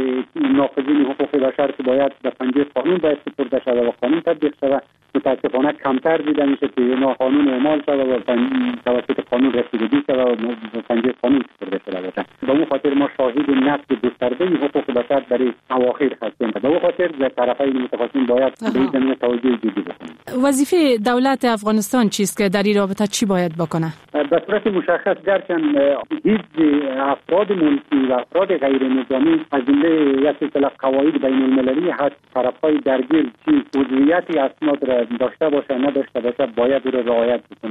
ناقضین حقوق بشر که باید به پنجه قانون باید سپرده شده و قانون تطبیق شده، متاسفانه کمتر دیده میشه که اینا قانون اعمال شده و توسط قانون رسیدگی شده و به پنجه قانون سپرده شده باشه. به اون خاطر ما شاهد نقض گسترده حقوق بشر در اواخر هستیم. به اون خاطر طرفین متخاصم باید به این زمینه توجه جدی بکنند. وظیفه دولت افغانستان چیست که در این رابطه چی باید بکنه؟ به صورت مشخص گرچند هیچ افراد ملکی و افراد غیر نظامی از جمله یک سلسله قواعد بین المللی هست، طرفهای درگیر چی عضویت اسناد را داشته باشه نداشته باشه باید رو رعایت بکنه.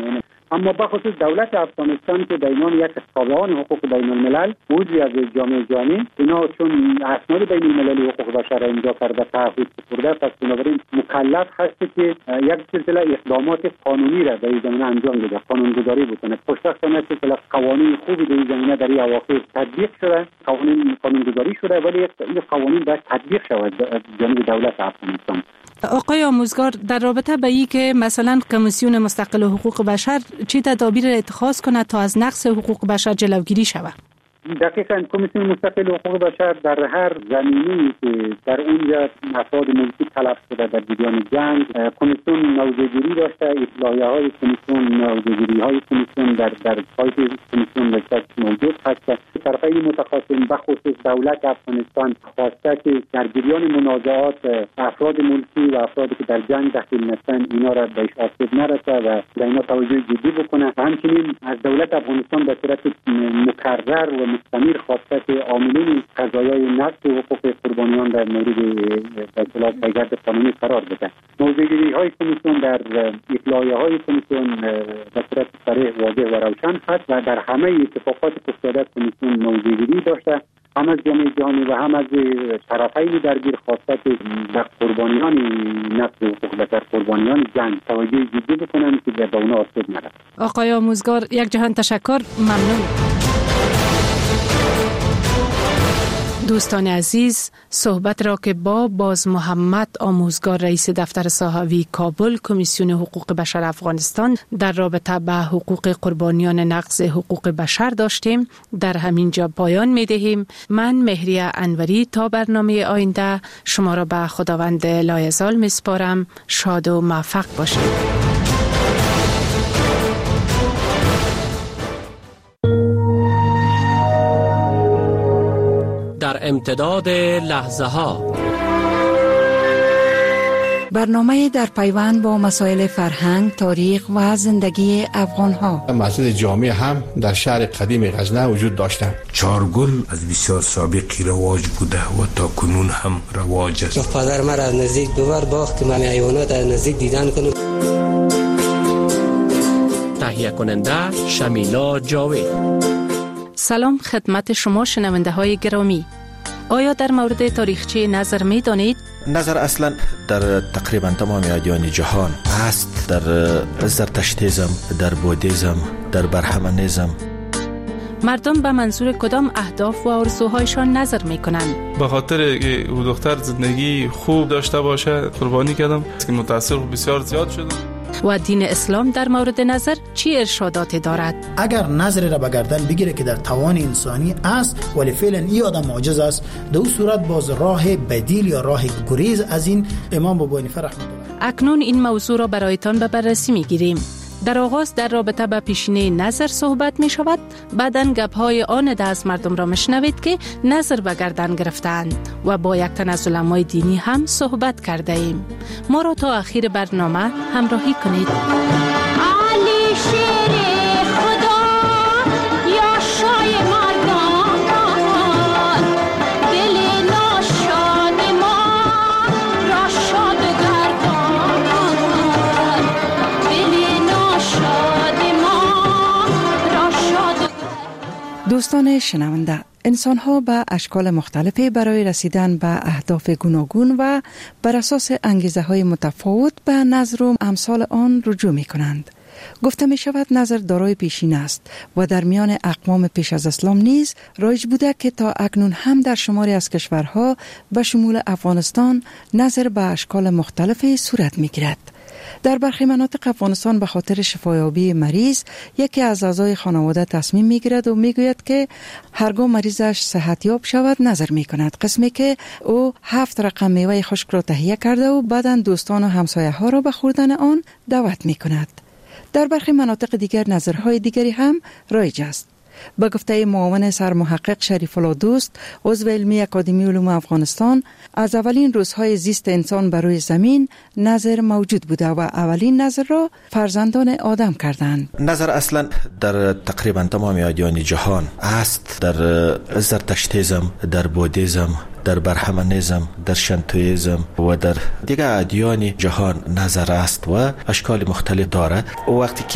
اما بخصوص دولت افغانستان که در عنوان یک تابعان حقوق بین الملل عضوی از جامعه جهانی، اینا چون اسناد بین المللی حقوق بشر امضا کرده تعهد سپرده، پس بنابراین مکلف هست که یک سلسله اقدامات قانونی را در این زمینه انجام بده، قانونگذاری بکنه. خوشبختانه سلسله قوانین خوبی در این زمینه در این اواخر تطبیق شده، قانونگذاری شده، ولی این قوانین باید تطبیق شود از جانب دولت افغانستان. آقای آموزگار، در رابطه به این که مثلا کمیسیون مستقل حقوق بشر چه تدابیر اتخاذ کنه تا از نقض حقوق بشر جلوگیری شود؟ دقیقاً کمیسیون مستقل حقوق بشر در هر زمینه‌ای که در اونجا افراد ملکی تلف شده در جریان جنگ، کمیسیون موضع‌گیری داشته، اطلاعیه‌های کمیسیون، موضع‌گیری‌های کمیسیون در سایت کمیسیون موجود هست. طرفین متخاصم بخصوص دولت افغانستان خواسته که در جریان منازعات افراد ملکی و افرادی که در جنگ دخیل نشدن اینا را بهش آسیب نرسه و در اینا توجه جدی بکنه. همچنین از دولت افغانستان به صورت مکرر و مستمر خواسته که عاملین قضایای نقض حقوق قربانیان در مورد اصلاح پیگرد قانونی قرار بده. موضوعگیری‌های کمیسیون در اطلاعیه‌های کمیسیون به صورت صریح، واضح و روشن هست و در همه اتفاقات که افتاده کمیسیون موضوعگیری داشته، هم از جامعه جهانی و هم از طرفین درگیر خواسته که در قربانیان نقض حقوق بشر، قربانیان جنگ توجه جدی بکنن که به اونا آسیب نرسه. آقای آموزگار، یک جهان تشکر، ممنون. دوستان عزیز، صحبت را که با باز محمد آموزگار رئیس دفتر صحوی کابل کمیسیون حقوق بشر افغانستان در رابطه با حقوق قربانیان نقض حقوق بشر داشتیم در همین جا پایان می دهیم. من مهریه انوری تا برنامه آینده شما را به خداوند لایزال می سپارم. شاد و موفق باشید. در امتداد لحظه ها برنامه در پیوند با مسائل فرهنگ، تاریخ و زندگی افغان ها. مسجد جامع هم در شهر قدیم غزنه وجود داشتند. چارگل از بسیار سابقی رواج بوده و تا کنون هم رواج است. پدر مرا از نزدیک ببر باخت که من حیوانات از نزدیک دیدن کنم. تهیه کننده شمیلا جاوید. سلام خدمت شما شنونده های گرامی. آیا در مورد تاریخچه نظر می دانید؟ نظر اصلا در تقریبا تمام ادیان جهان هست، در زرتشتیزم، در بودیزم، در برهمنیزم. مردم به منظور کدام اهداف و آرزوهایشان نظر می کنند؟ به خاطر که او دختر زندگی خوب داشته باشه قربانی کردم که متأثر بسیار زیاد شدم. و دین اسلام در مورد نظر چی ارشاداتی دارد؟ اگر نظر را به گردن بگیره که در توان انسانی است ولی فعلا این آدم معجز است، در اون صورت باز راه بدیل یا راه گریز از این امام بابا حنیفه رحمه الله. اکنون این موضوع را برایتان به بررسی میگیریم. در آغاز در رابطه با پیشینه نظر صحبت می شود، بعداً گپ‌های آن از مردم را میشنوید که نظر به گردن گرفتند و با یک تن از علمای دینی هم صحبت کرده ایم. ما را تا آخر برنامه همراهی کنید. علی شیر خدا یا شای مردان، دل ناشاد ما را شاد گردان، دل ناشاد ما را شاد. دوستان شنونده، انسان‌ها به اشکال مختلفی برای رسیدن به اهداف گوناگون و بر اساس انگیزه‌های متفاوت به نظر و امثال آن رجوع می‌کنند. گفته می شود نظر دارای پیشین است و در میان اقوام پیش از اسلام نیز رایج بوده که تا اکنون هم در شماری از کشورها به شمول افغانستان نظر به اشکال مختلفی صورت می گیرد. در برخی مناطق افغانستان به خاطر شفایابی مریض یکی از اعضای خانواده تصمیم میگیرد و میگوید که هرگاه مریضش صحتیاب شود نظر میکند، قسمی که او 7 رقم میوه خشک را تهیه کرده و بعداً دوستان و همسایه ها را به خوردن آن دعوت میکند. در برخی مناطق دیگر نظرهای دیگری هم رایج است. به گفته معاون سرمحقق شریف الله دوست، عضو علمی اکادمی علوم افغانستان، از اولین روزهای زیست انسان بر روی زمین نظر موجود بوده و اولین نظر را فرزندان آدم کردند. نظر اصلا در تقریبا تمام ادیان جهان است، در زرتشتیزم، در بودیزم، در برهمنیزم، در شنتویزم و در دیگر ادیان جهان نظر است و اشکال مختلف دارد. وقتی که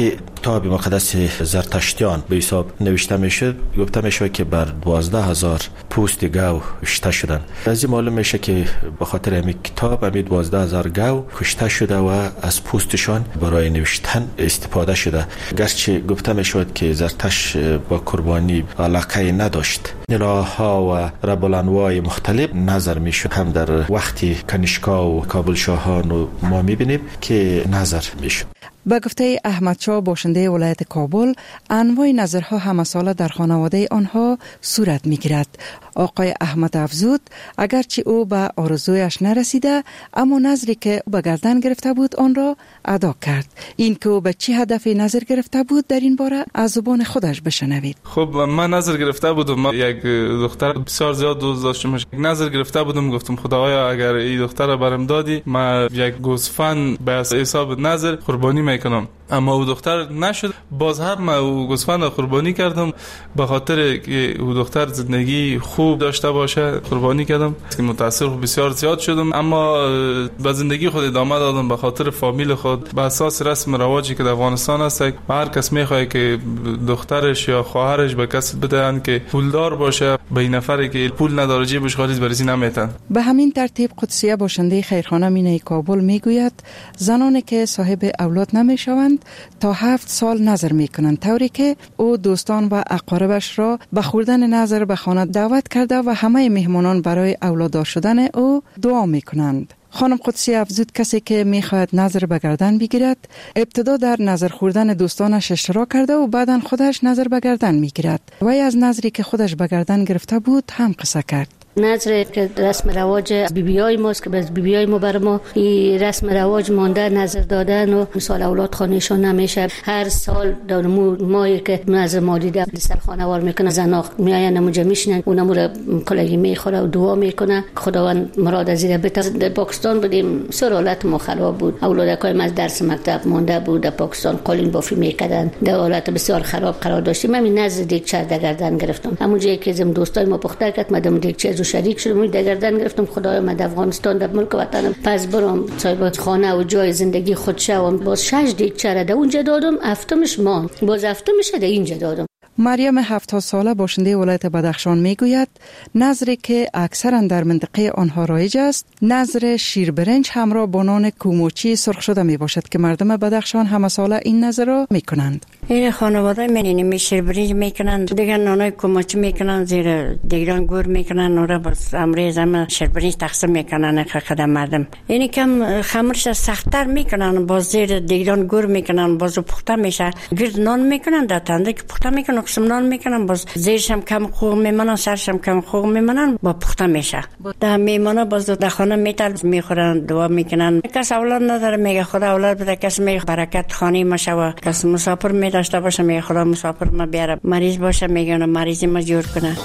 کتاب مقدس زرتشتیان به حساب نوشته میشه، گفته میشه که بر 12,000 پوست گاو کشته شدن. از این معلوم میشه که به خاطر همین کتاب همین 12,000 گاو کشته شده و از پوستشان برای نوشتن استفاده شده. گرچه گفته میشد که زرتشت با قربانی علاقه نداشت. الهها و رب الانواع مختلف نظر میشد. هم در وقتی کنیشکا و کابل شاهان و ما میبینیم که نظر میشد. به گفته احمد شاه باشنده ولایت کابل، انواع نظرها همه ساله در خانواده آنها صورت میگیرد. آقای احمد افزود اگرچه او به آرزویش نرسیده، اما نظری که به گردن گرفته بود آن را ادا کرد. این که او به چه هدفی نظر گرفته بود در این باره از زبان خودش بشنوید. خب من نظر گرفته بودم، من یک دختر بسیار زیاد دوست داشتم. نظر گرفته بودم، گفتم خدایا اگر این دختر را برام دادی، من یک گوسفند به حساب نظر قربانی میکنم. اما او دختر نشد. باز هم من او گوسفند قربانی کردم به خاطر که او دختر زندگی خوب داشته باشه. قربانی کردم که متأثر بسیار زیاد شدم، اما به زندگی خود ادامه دادم به خاطر فامیل خود. به اساس رسم رواجی که در افغانستان هست، هر کس میخواد که دخترش یا خواهرش به کسی بدهن که پولدار باشه، به این نفری که پول نداره جیبش خالی برسی نمیتن. به همین ترتیب قدسیه باشنده خیرخانه مینه کابل میگوید زنانی که صاحب اولاد نمیشوند تا 7 سال نظر میکنند، طوری که او دوستان و اقاربش را به خوردن نظر به خانه دعوت کرده و همه مهمانان برای اولاددار شدن او دعا میکنند. خانم قدسی افزود کسی که میخواهد نظر به گردن بگیرد، ابتدا در نظر خوردن دوستانش اشتراک کرده و بعداً خودش نظر به گردن میگیرد. وی از نظری که خودش به گردن گرفته بود هم قصه کرد. نظر که رسم رواج بیبیای ماست که از بیبیای ما بر ما این رسم رواج مانده، نظر دادن و مثال اولاد خانهشون نمیشه. هر سال در مایی که نظر ما دیده سر خانوار میکنه، زنا میاین نموجه میشنن، اونمو را کلگی میخوره و دعا میکنه خداوند مراد از این بته. در پاکستان بودیم، سرالت ما خراب بود، اولادکای ما از درس مکتب مانده بود، در پاکستان قالین بافی میکردن، در حالت بسیار خراب قرار داشتیم. من نظر دیگچه در گردن گرفتم. همون جایی که زم دوستای ما پختر کرد، مدام دیگچه شریک شدم، در گردن گرفتم خدایا من در افغانستان در ملک وطنم پس برام صاحب خانه و جای زندگی خود شوم. باز 6 دیگچه در اونجا دادم، هفتمش مان، باز هفتمش در اینجا دادم. مریم 70 ساله باشنده ولایت بدخشان میگوید نظری که اکثرا در منطقه آنها رایج است، نظر شیربرنج همراه با نان کوموچی سرخ شده می باشد که مردم بدخشان همه ساله این نظر را میکنند. این خانواده منینی شیربرنج میکنن، دیگه نانای کوموچی میکنن، زیر دیگران گور میکنن، اون را باز امروز هم شیربرنج تقسیم میکنن خدمت مردم. اینی کم خمرش سخت‌تر میکنن، باز زیر دیگران گور میکنن، باز پخته میشه، گرد نان میکنن، در تنده که پخته میکنن قسم نان میکنن، باز زیرش هم کم خوب میمونن، سرش هم کم خوب میمونن، با پخته میشه. در میمونه باز در خانه میتل میخورن، دعا میکنن. کس اولاد نداره میگه خدا اولاد بده، کس میگه برکت خانه ما شوا، کس مسافر میداشته باشه میگه خدا مسافر ما بیاره، مریض باشه میگه مریضی ما جور کنه.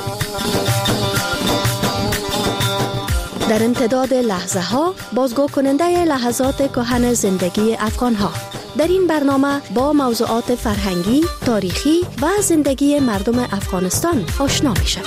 در امتداد لحظه ها بازگو کننده لحظات کهن زندگی افغان ها. در این برنامه با موضوعات فرهنگی، تاریخی و زندگی مردم افغانستان آشنا می شویم.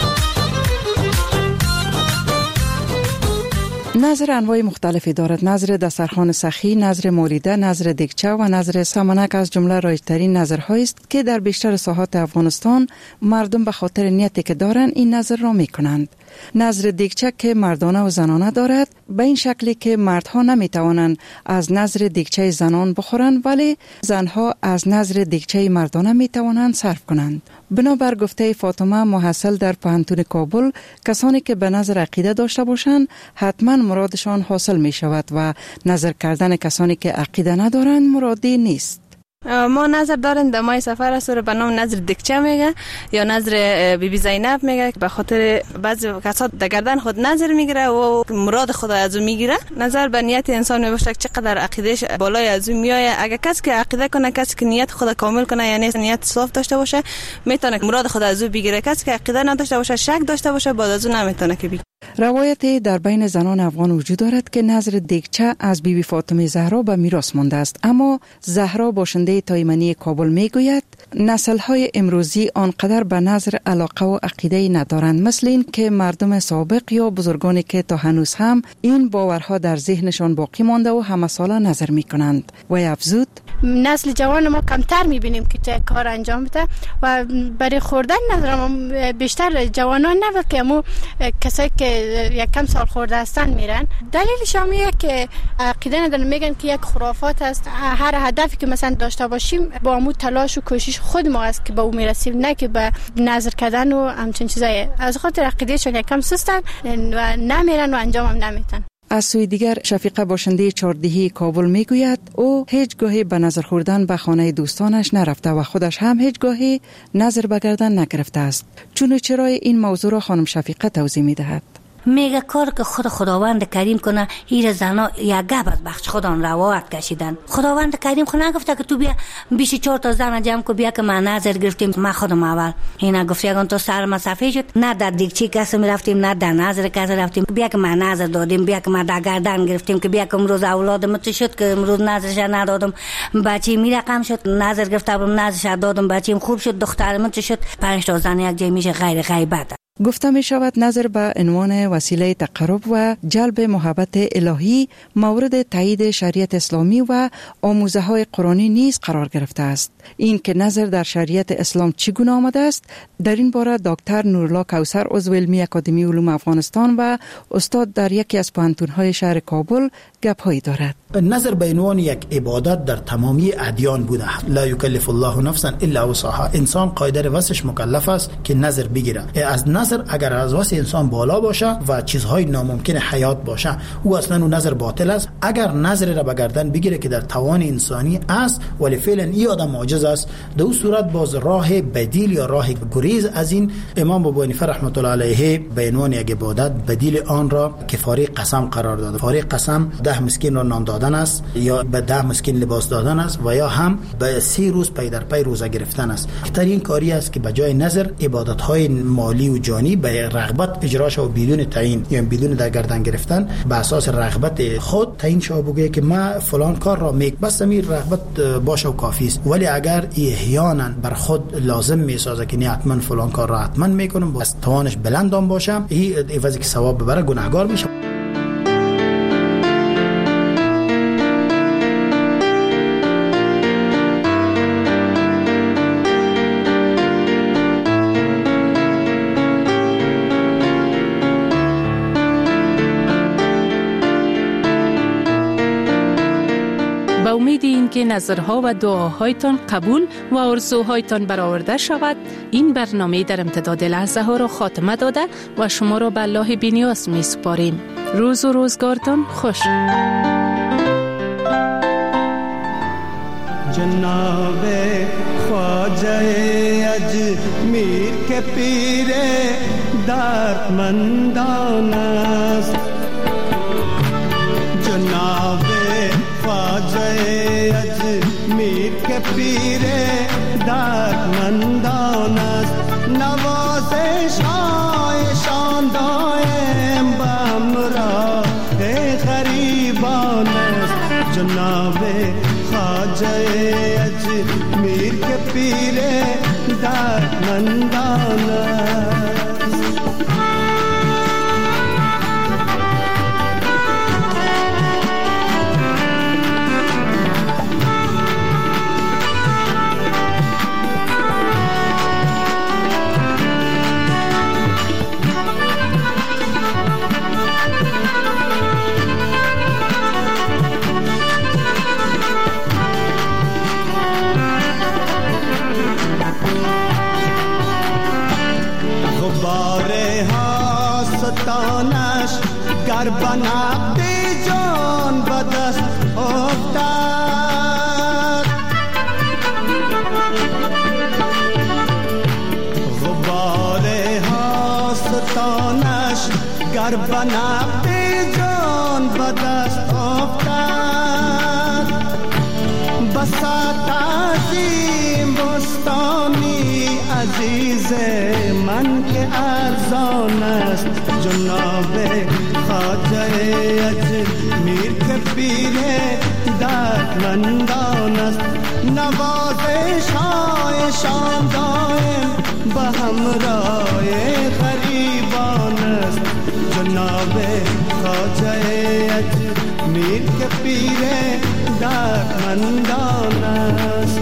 نظر انواع مختلفی دارد. نظر دسترخوان سخی، نظر مولیده، نظر دیگچه و نظر سمنک از جمله رایج‌ترین نظرهایی است که در بیشتر ساحات افغانستان مردم به خاطر نیتی که دارند این نظر را می‌کنند. نظر دیگچه که مردانه و زنانه دارد، به این شکلی که مردها نمی‌توانند از نظر دیگچه زنان بخورند ولی زنها از نظر دیگچه مردانه می‌توانند صرف کنند. بنابر گفته فاطمه محصل در پوهنتون کابل، کسانی که به نظر عقیده داشته باشند حتما مرادشان حاصل می شود و نظر کردن کسانی که عقیده ندارند مرادی نیست. ما نظر دارن در ماه سفر است رو به نام نظر دیگچه میگه یا نظر بیبی زینب میگه، به خاطر بعضی کسا در گردن خود نظر میگیره و مراد خدا از او میگیره. نظر به نیت انسان میباشه چقدر عقیدهش بالای از او میایه. اگر کسی که عقیده کنه، کسی که نیت خدا کامل کنه، یعنی نیت صاف داشته باشه، میتونه مراد خدا از او بگیره. کسی که عقیده نداشته باشه، شک داشته باشه، بعد از او نمیتونه که بگیره. روایتی در بین زنان افغان وجود دارد که نظر دیگچه از بیبی فاطمه زهرا به میراث مانده است، اما زهرا باشنده تایمنی کابل میگوید نسل‌های امروزی آنقدر به نظر علاقه و عقیده ندارند، مثل این که مردم سابق یا بزرگانی که تا هنوز هم این باورها در ذهنشان باقی مانده و همه ساله نظر میکنند. و افزود نسل جوان ما کمتر میبینیم که کار انجام بده و برای خوردن ندارم بیشتر جوانان نه بلکه همون کسایی که یک کم سال خورده هستن میرن. دلیلش هم که عقیده ندارن، میگن که یک خرافات است. هر هدفی که مثلا داشته باشیم با همون تلاش و کوشش خود ما است که به اون میرسیم، نه که به نظر کردن و همچین چیزایی. از خاطر عقیدهشون یک کم سستن و نمیرن و انجام هم نمیدن. از سوی دیگر شفیقه باشنده چهاردهی کابل میگوید او هیچ گاهی به نظر خوردن به خانه دوستانش نرفته و خودش هم هیچ گاهی نظر به گردن نگرفته است. چون چرای این موضوع را خانم شفیقه توضیح میدهد. میگه کار که خداوند کریم کنه، هیر زنا یک گپ از بخش خدا روایت کشیدن. خداوند کریم خو نگفته که تو بیا 24 تا زن جمع کو بیا که من نظر گرفتیم. ما خودم اول اینا گفت یگان تو سر ما صفحه شد، نه در دیگچی کسی میرفتیم نه در نظر کسی رفتیم، بیا که من نظر دادیم، بیا که من در گردن گرفتیم که بیا که امروز اولادم تو شد که امروز نظرش ندادم، بچی می رقم شد نظر گرفتم نظرش دادم، بچیم خوب شد، دخترم تو شد. 5 تا زن یک جای میشه غیر غیبت. گفته می شود نظر به عنوان وسیله تقرب و جلب محبت الهی مورد تایید شریعت اسلامی و آموزه های قرآنی نیز قرار گرفته است. این که نظر در شریعت اسلام چگونه آمده است، در این باره دکتر نورالله کوثر عضو علمی اکادمی علوم افغانستان و استاد در یکی از پوهنتون‌های شهر کابل گپ‌هایی دارد. نظر به عنوان یک عبادت در تمامی ادیان بوده. لا یکلف الله نفسا الا وسعها. انسان قادر وسعش مکلف است که نظر بگیره. از نظر اگر از وسع انسان بالا باشه و چیزهای ناممکن حیات باشه، او اصلا اون نظر باطل است. اگر نظر را به گردن بگیره که در توان انسانی است ولی فعلا این آدم معجز است، در اون صورت باز راه بدیل یا راه گریز از این امام ابو حنیفه رحمت الله علیه به عنوان یک عبادت بدیل آن را کفاره قسم قرار داده. کفاره قسم 10 مسکین را نان دادن است، یا به 10 مسکین لباس دادن است، و یا هم به 30 روز پی در پی روزه گرفتن است. بهترین کاری است که به جای نظر عبادت های مالی و جانی به رغبت اجرا شود بدون تعیین یا بدون در گردن گرفتن، به اساس رغبت خود تعیین شود بگه که ما فلان کار را بس امیر رغبت باشه و کافی است. ولی اگر احیانا بر خود لازم میسازه که نه حتما فلان کار را حتما میکنم، بس توانش بلندام باشه، این عوضی که ثواب ببره گناهگار میشه. که نظرها و دعاهایتان قبول و آرزوهایتان برآورده شود. این برنامه در امتداد لحظه ها را خاتمه داده و شما را به الله بی‌نیاز می سپاریم. روز و روزگارتان خوش. جناب خواجه اجمیر کے پیر دردمندان است، جناب خواجه اجمیر کے پیر دردمندان است، نوازش هایشان دائم به همراه غریبان است، جناب خواجه اجمیر کے پیر دردمندان است. گر بنابی جان بدست افتاد، غبار حاستانش گر بنابی جان بدست افتاد، بساط عظیم بستانی عزیز من که ارزان است، جناب خواجه اجمیر کے پیر دردمندان است، نوازش هایشان دائم به همراه غریبان است، جناب خواجه اجمیر کے پیر دردمندان است.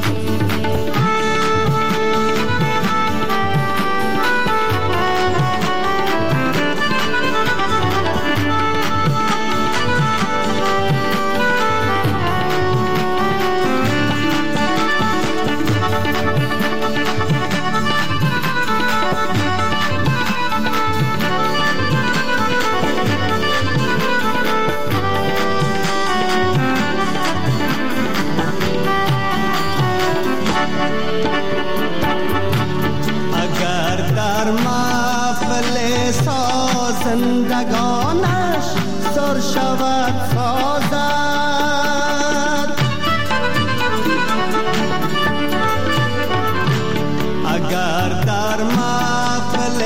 زندگانش سر شود سازد، اگر در محفل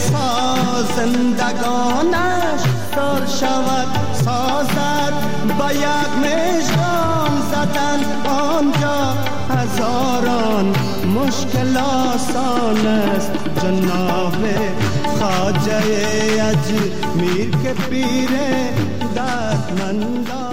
زندگانش سر شود سازد، با یک مژگان زدن آنجا هزاران مشکل آسان است. جناب خواجه اجمیر که پیر دردمندان